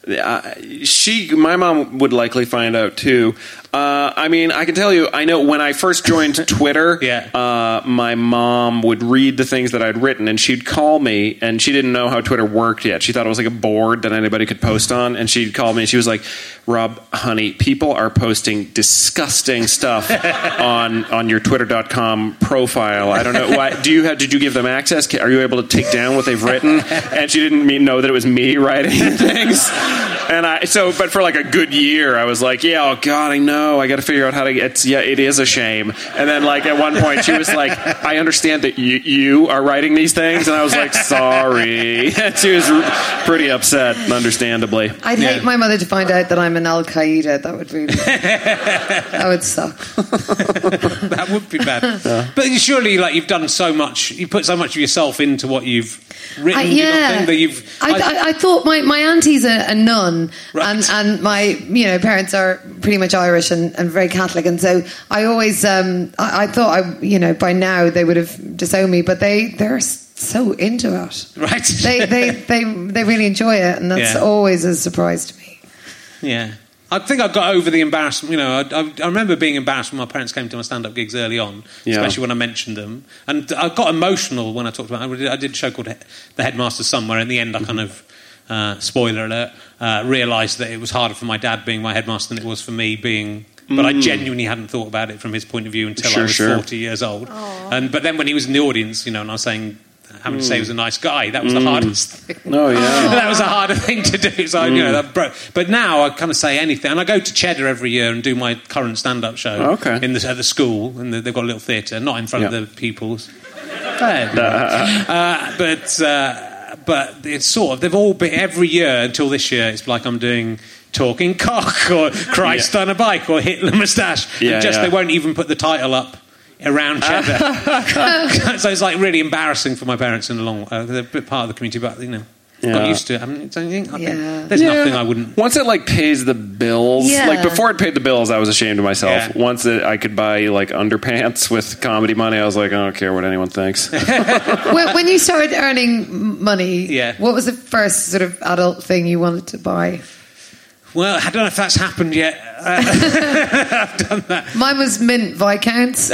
My mom would likely find out too. I mean, I can tell you, I know when I first joined Twitter, my mom would read the things that I'd written, and she'd call me, and she didn't know how Twitter worked yet. She thought it was like a board that anybody could post on, and she'd call me, and she was like, Rob, honey, people are posting disgusting stuff on your Twitter.com profile. I don't know. Why, did you give them access? Are you able to take down what they've written? And she didn't know that it was me writing things. But for like a good year, I was like, oh God, I know. I got to figure out how to get... it is a shame. And then like at one point she was like, I understand that you are writing these things. And I was like, sorry. She was pretty upset, understandably. I'd hate my mother to find out that I'm an Al-Qaeda. That would really... that would suck. That would be bad. Yeah. But surely you've done so much, you put so much of yourself into what you've written. I thought my auntie's a nun, right. and my parents are pretty much Irish and very Catholic, and so I always I thought by now they would have disowned me, but they're so into it. Right. They really enjoy it, and that's always a surprise to me. Yeah. I think I got over the embarrassment. I remember being embarrassed when my parents came to my stand-up gigs early on, especially when I mentioned them. And I got emotional when I talked about it. I did a show called The Headmaster's Somewhere. In the end, I kind of, spoiler alert, realised that it was harder for my dad being my headmaster than it was for me being... But I genuinely hadn't thought about it from his point of view until I was 40 years old. But then when he was in the audience, and I was saying... having to say he was a nice guy, that was the hardest thing. Oh, yeah. That was a harder thing to do. So that broke. But now I kind of say anything. And I go to Cheddar every year and do my current stand-up show at the school. And they've got a little theatre, not in front of the pupils. But it's sort of... They've all been... Every year until this year, it's like I'm doing... Talking Cock or Christ on a Bike or Hitler Moustache. They won't even put the title up around Cheddar. So it's like really embarrassing for my parents in the long... they're a bit part of the community, but got used to it. There's nothing I wouldn't... Once it pays the bills... before it paid the bills, I was ashamed of myself. Once I could buy underpants with comedy money, I was like, I don't care what anyone thinks. When you started earning money, what was the first sort of adult thing you wanted to buy? Well, I don't know if that's happened yet. I've done that. Mine was mint Viscounts.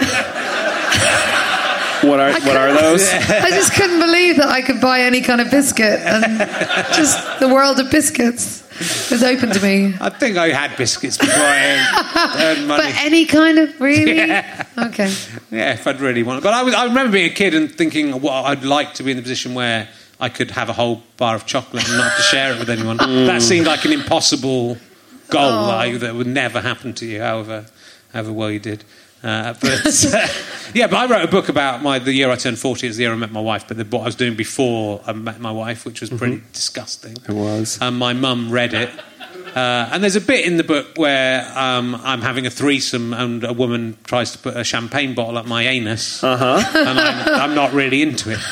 What are those? I just couldn't believe that I could buy any kind of biscuit, and just the world of biscuits was open to me. I think I had biscuits before I earned money. But any kind of, really? Yeah. Okay. Yeah, if I'd really wanted. But I remember being a kid and thinking, well, I'd like to be in the position where I could have a whole bar of chocolate and not have to share it with anyone. That seemed like an impossible goal that would never happen to you, however well you did. But I wrote a book about the year I turned 40 is the year I met my wife, but what I was doing before I met my wife, which was pretty disgusting. It was. And my mum read it. And there's a bit in the book where I'm having a threesome and a woman tries to put a champagne bottle up my anus. And I'm not really into it.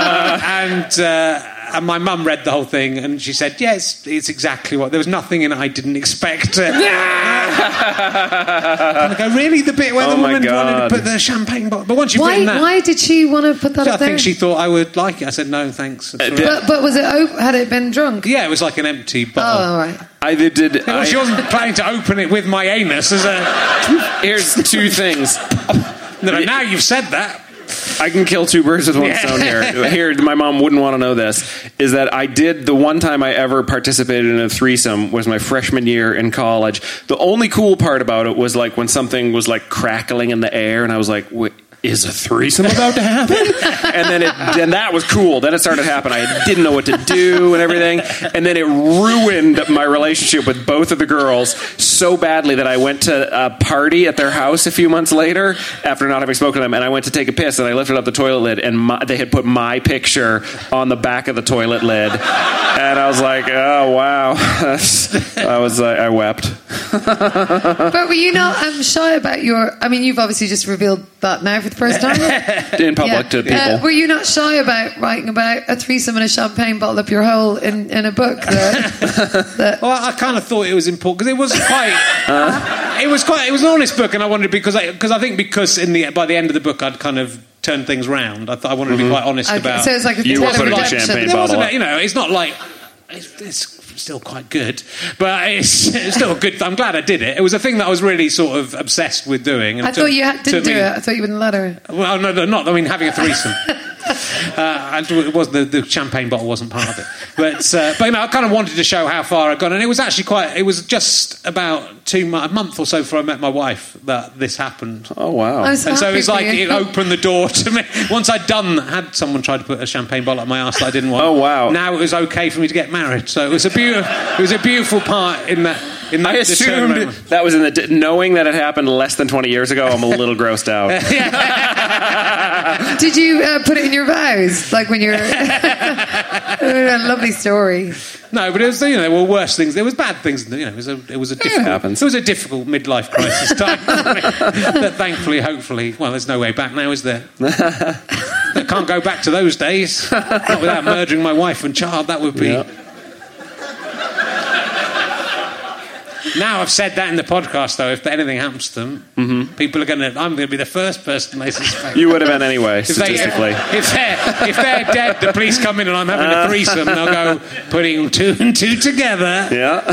And my mum read the whole thing and she said, yes, it's exactly what... There was nothing in it I didn't expect. And I go, really? The bit where the woman wanted to put the champagne bottle... But once you've written that... Why did she want to put that up there? I think she thought I would like it. I said, no, thanks. But was it had it been drunk? Yeah, it was like an empty bottle. Oh, all right. She wasn't planning to open it with my anus as a... Here's two things. Now you've said that. I can kill two birds with one stone here. Here, my mom wouldn't want to know this, is that I did, the one time I ever participated in a threesome was my freshman year in college. The only cool part about it was like when something was like crackling in the air and I was like, wait, is a threesome about to happen? And then that was cool. Then it started to happen. I didn't know what to do and everything. And then it ruined my relationship with both of the girls so badly that I went to a party at their house a few months later after not having spoken to them. And I went to take a piss and I lifted up the toilet lid and they had put my picture on the back of the toilet lid. And I was like, oh, wow. I wept. But were you not shy about you've obviously just revealed that now for the first time? In public to people. Were you not shy about writing about a threesome and a champagne bottle up your hole in a book? Well, I kind of thought it was important because it was quite... it was an honest book, and I wanted because by the end of the book I'd kind of turned things round. I wanted to be quite honest about... So it's like you were putting a champagne bottle up. It's not like... It's still quite good, but it's still good. I'm glad I did it. It was a thing that I was really sort of obsessed with doing. And I thought you didn't do it. I thought you wouldn't let her. Well, no, not. I mean, having a threesome. It was the champagne bottle wasn't part of it, but I kind of wanted to show how far I'd gone, and it was actually it was just about a month or so before I met my wife that this happened. Oh wow! And so it's like it opened the door to me. Once had someone tried to put a champagne bottle up my arse that I didn't want. Oh wow! Now it was okay for me to get married, so it was a beautiful part in that. I assumed that was knowing that it happened less than 20 years ago. I'm a little grossed out. Did you put it in your vows, like when you're? A lovely story. No, but it was, there were worse things. There was bad things. It was a difficult midlife crisis time. That thankfully, hopefully, there's no way back now, is there? I can't go back to those days. Not without murdering my wife and child. That would be. Yeah. Now I've said that in the podcast, though, if anything happens to them, people are I'm going to be the first person they suspect. You would have been anyway, statistically. If they're dead, the police come in and I'm having a threesome, they'll go, putting two and two together. Yeah.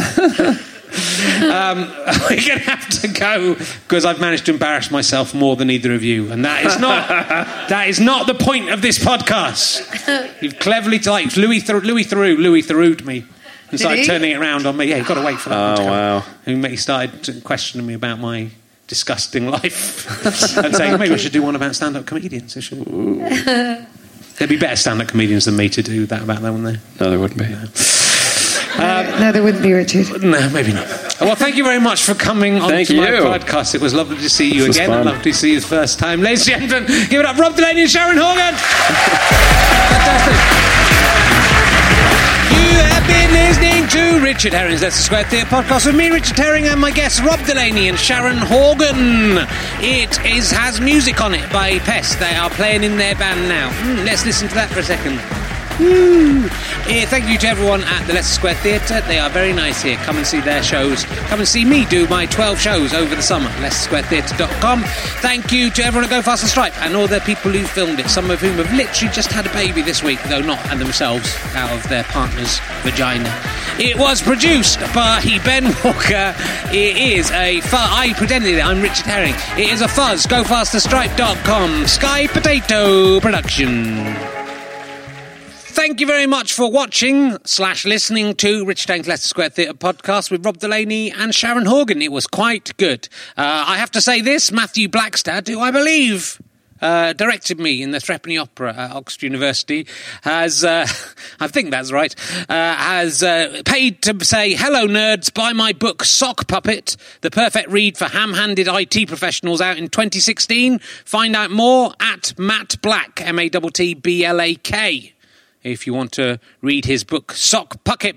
We're going to have to go, because I've managed to embarrass myself more than either of you, and that is not the point of this podcast. You've cleverly, like, Louis Theroux me. And started turning it around on me. Yeah, you've got to wait for that. Oh, wow. He started questioning me about my disgusting life and saying, maybe we should do one about stand-up comedians. There'd be better stand-up comedians than me to do that about them, wouldn't there? No, there wouldn't be. No, there wouldn't be, Richard. No, maybe not. Well, thank you very much for coming on to my podcast. It was lovely to see you again. And lovely to see you the first time. Ladies and gentlemen, give it up, Rob Delaney and Sharon Horgan. Fantastic. You have been listening to Richard Herring's Leicester Square Theatre podcast with me, Richard Herring, and my guests Rob Delaney and Sharon Horgan. It has music on it by Pest. They are playing in their band now. Let's listen to that for a second. Thank you to everyone at the Leicester Square Theatre. They are very nice here. Come and see their shows. Come and see me do my 12 shows over the summer. LeicesterSquareTheatre.com. Thank you to everyone at Go Faster Stripe and all the people who filmed it, some of whom have literally just had a baby this week, though not and themselves, out of their partner's vagina. It was produced by Ben Walker. It is a fuzz. I pretended it. I'm Richard Herring. It is a fuzz. GoFasterStripe.com. Sky Potato production. Thank you very much for watching/listening to Richard Herring's Leicester Square Theatre podcast with Rob Delaney and Sharon Horgan. It was quite good. I have to say this, Matthew Blackstad, who I believe directed me in the Threepenny Opera at Oxford University, has, I think that's right, has paid to say, hello nerds, buy my book Sock Puppet, the perfect read for ham-handed IT professionals, out in 2016. Find out more at Matt Black, MATTBLAK. If you want to read his book, Sock Puppet,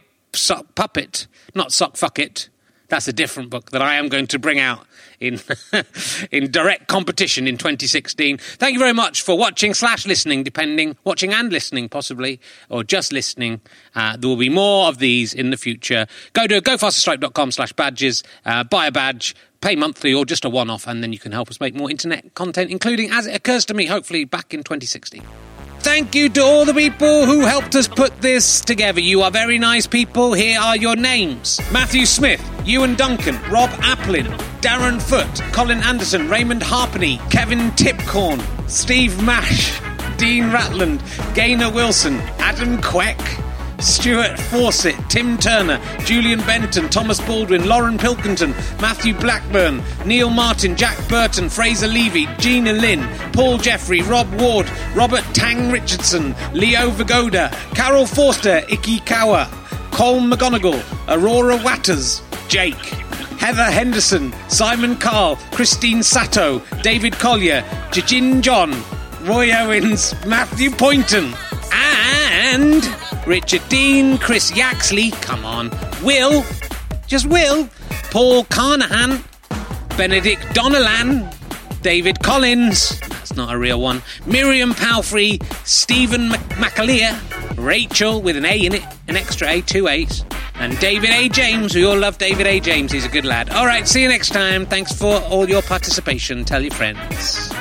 not Sock Fuck It. That's a different book that I am going to bring out in in direct competition in 2016. Thank you very much for watching/listening, depending, watching and listening possibly, or just listening. There will be more of these in the future. Go to gofasterstripe.com/badges, buy a badge, pay monthly or just a one-off, and then you can help us make more internet content, including As It Occurs to Me, hopefully back in 2016. Thank you to all the people who helped us put this together. You are very nice people. Here are your names. Matthew Smith, Ewan Duncan, Rob Applin, Darren Foote, Colin Anderson, Raymond Harpenny, Kevin Tipcorn, Steve Mash, Dean Ratland, Gaynor Wilson, Adam Queck, Stuart Fawcett, Tim Turner, Julian Benton, Thomas Baldwin, Lauren Pilkington, Matthew Blackburn, Neil Martin, Jack Burton, Fraser Levy, Gina Lynn, Paul Jeffrey, Rob Ward, Robert Tang Richardson, Leo Vagoda, Carol Forster, Iki Kawa, Cole McGonigal, Aurora Watters, Jake, Heather Henderson, Simon Carl, Christine Sato, David Collier, Jijin John, Roy Owens, Matthew Poynton, and Richard Dean, Chris Yaxley, come on, Will, just Will, Paul Carnahan, Benedict Donelan, David Collins, that's not a real one, Miriam Palfrey, Stephen McAleer, Rachel with an A in it, an extra A, 2 A's, and David A. James. We all love David A. James, he's a good lad. All right, see you next time. Thanks for all your participation. Tell your friends.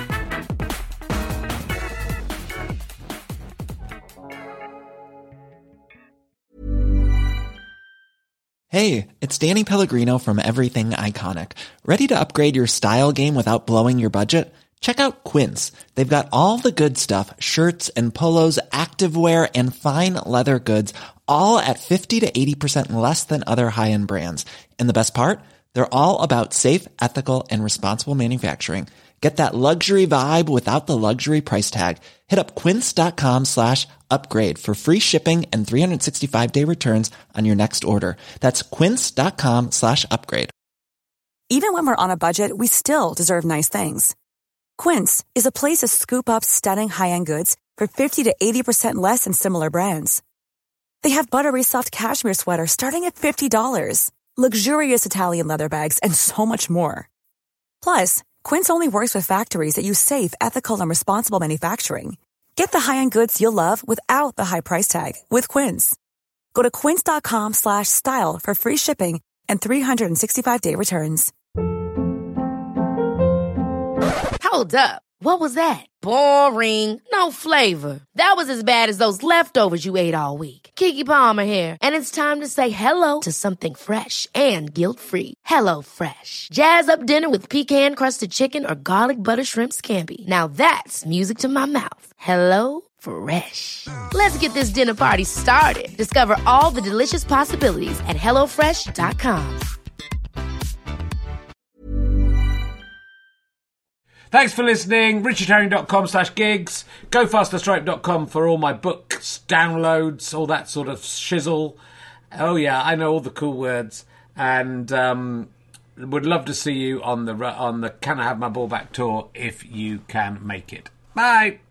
Hey, it's Danny Pellegrino from Everything Iconic. Ready to upgrade your style game without blowing your budget? Check out Quince. They've got all the good stuff, shirts and polos, activewear, and fine leather goods, all at 50 to 80% less than other high-end brands. And the best part? They're all about safe, ethical, and responsible manufacturing. Get that luxury vibe without the luxury price tag. Hit up quince.com/upgrade for free shipping and 365-day returns on your next order. That's quince.com/upgrade. Even when we're on a budget, we still deserve nice things. Quince is a place to scoop up stunning high-end goods for 50 to 80% less than similar brands. They have buttery soft cashmere sweaters starting at $50, luxurious Italian leather bags, and so much more. Plus, Quince only works with factories that use safe, ethical, and responsible manufacturing. Get the high-end goods you'll love without the high price tag with Quince. Go to quince.com/style for free shipping and 365-day returns. Hold up. What was that? Boring. No flavor. That was as bad as those leftovers you ate all week. Keke Palmer here, and it's time to say hello to something fresh and guilt-free. Hello Fresh. Jazz up dinner with pecan-crusted chicken or garlic butter shrimp scampi. Now that's music to my mouth. Hello Fresh. Let's get this dinner party started. Discover all the delicious possibilities at HelloFresh.com. Thanks for listening. RichardHerring.com/gigs. GoFasterStripe.com for all my books, downloads, all that sort of shizzle. Oh yeah, I know all the cool words. And would love to see you on the Can I Have My Ball Back tour if you can make it. Bye.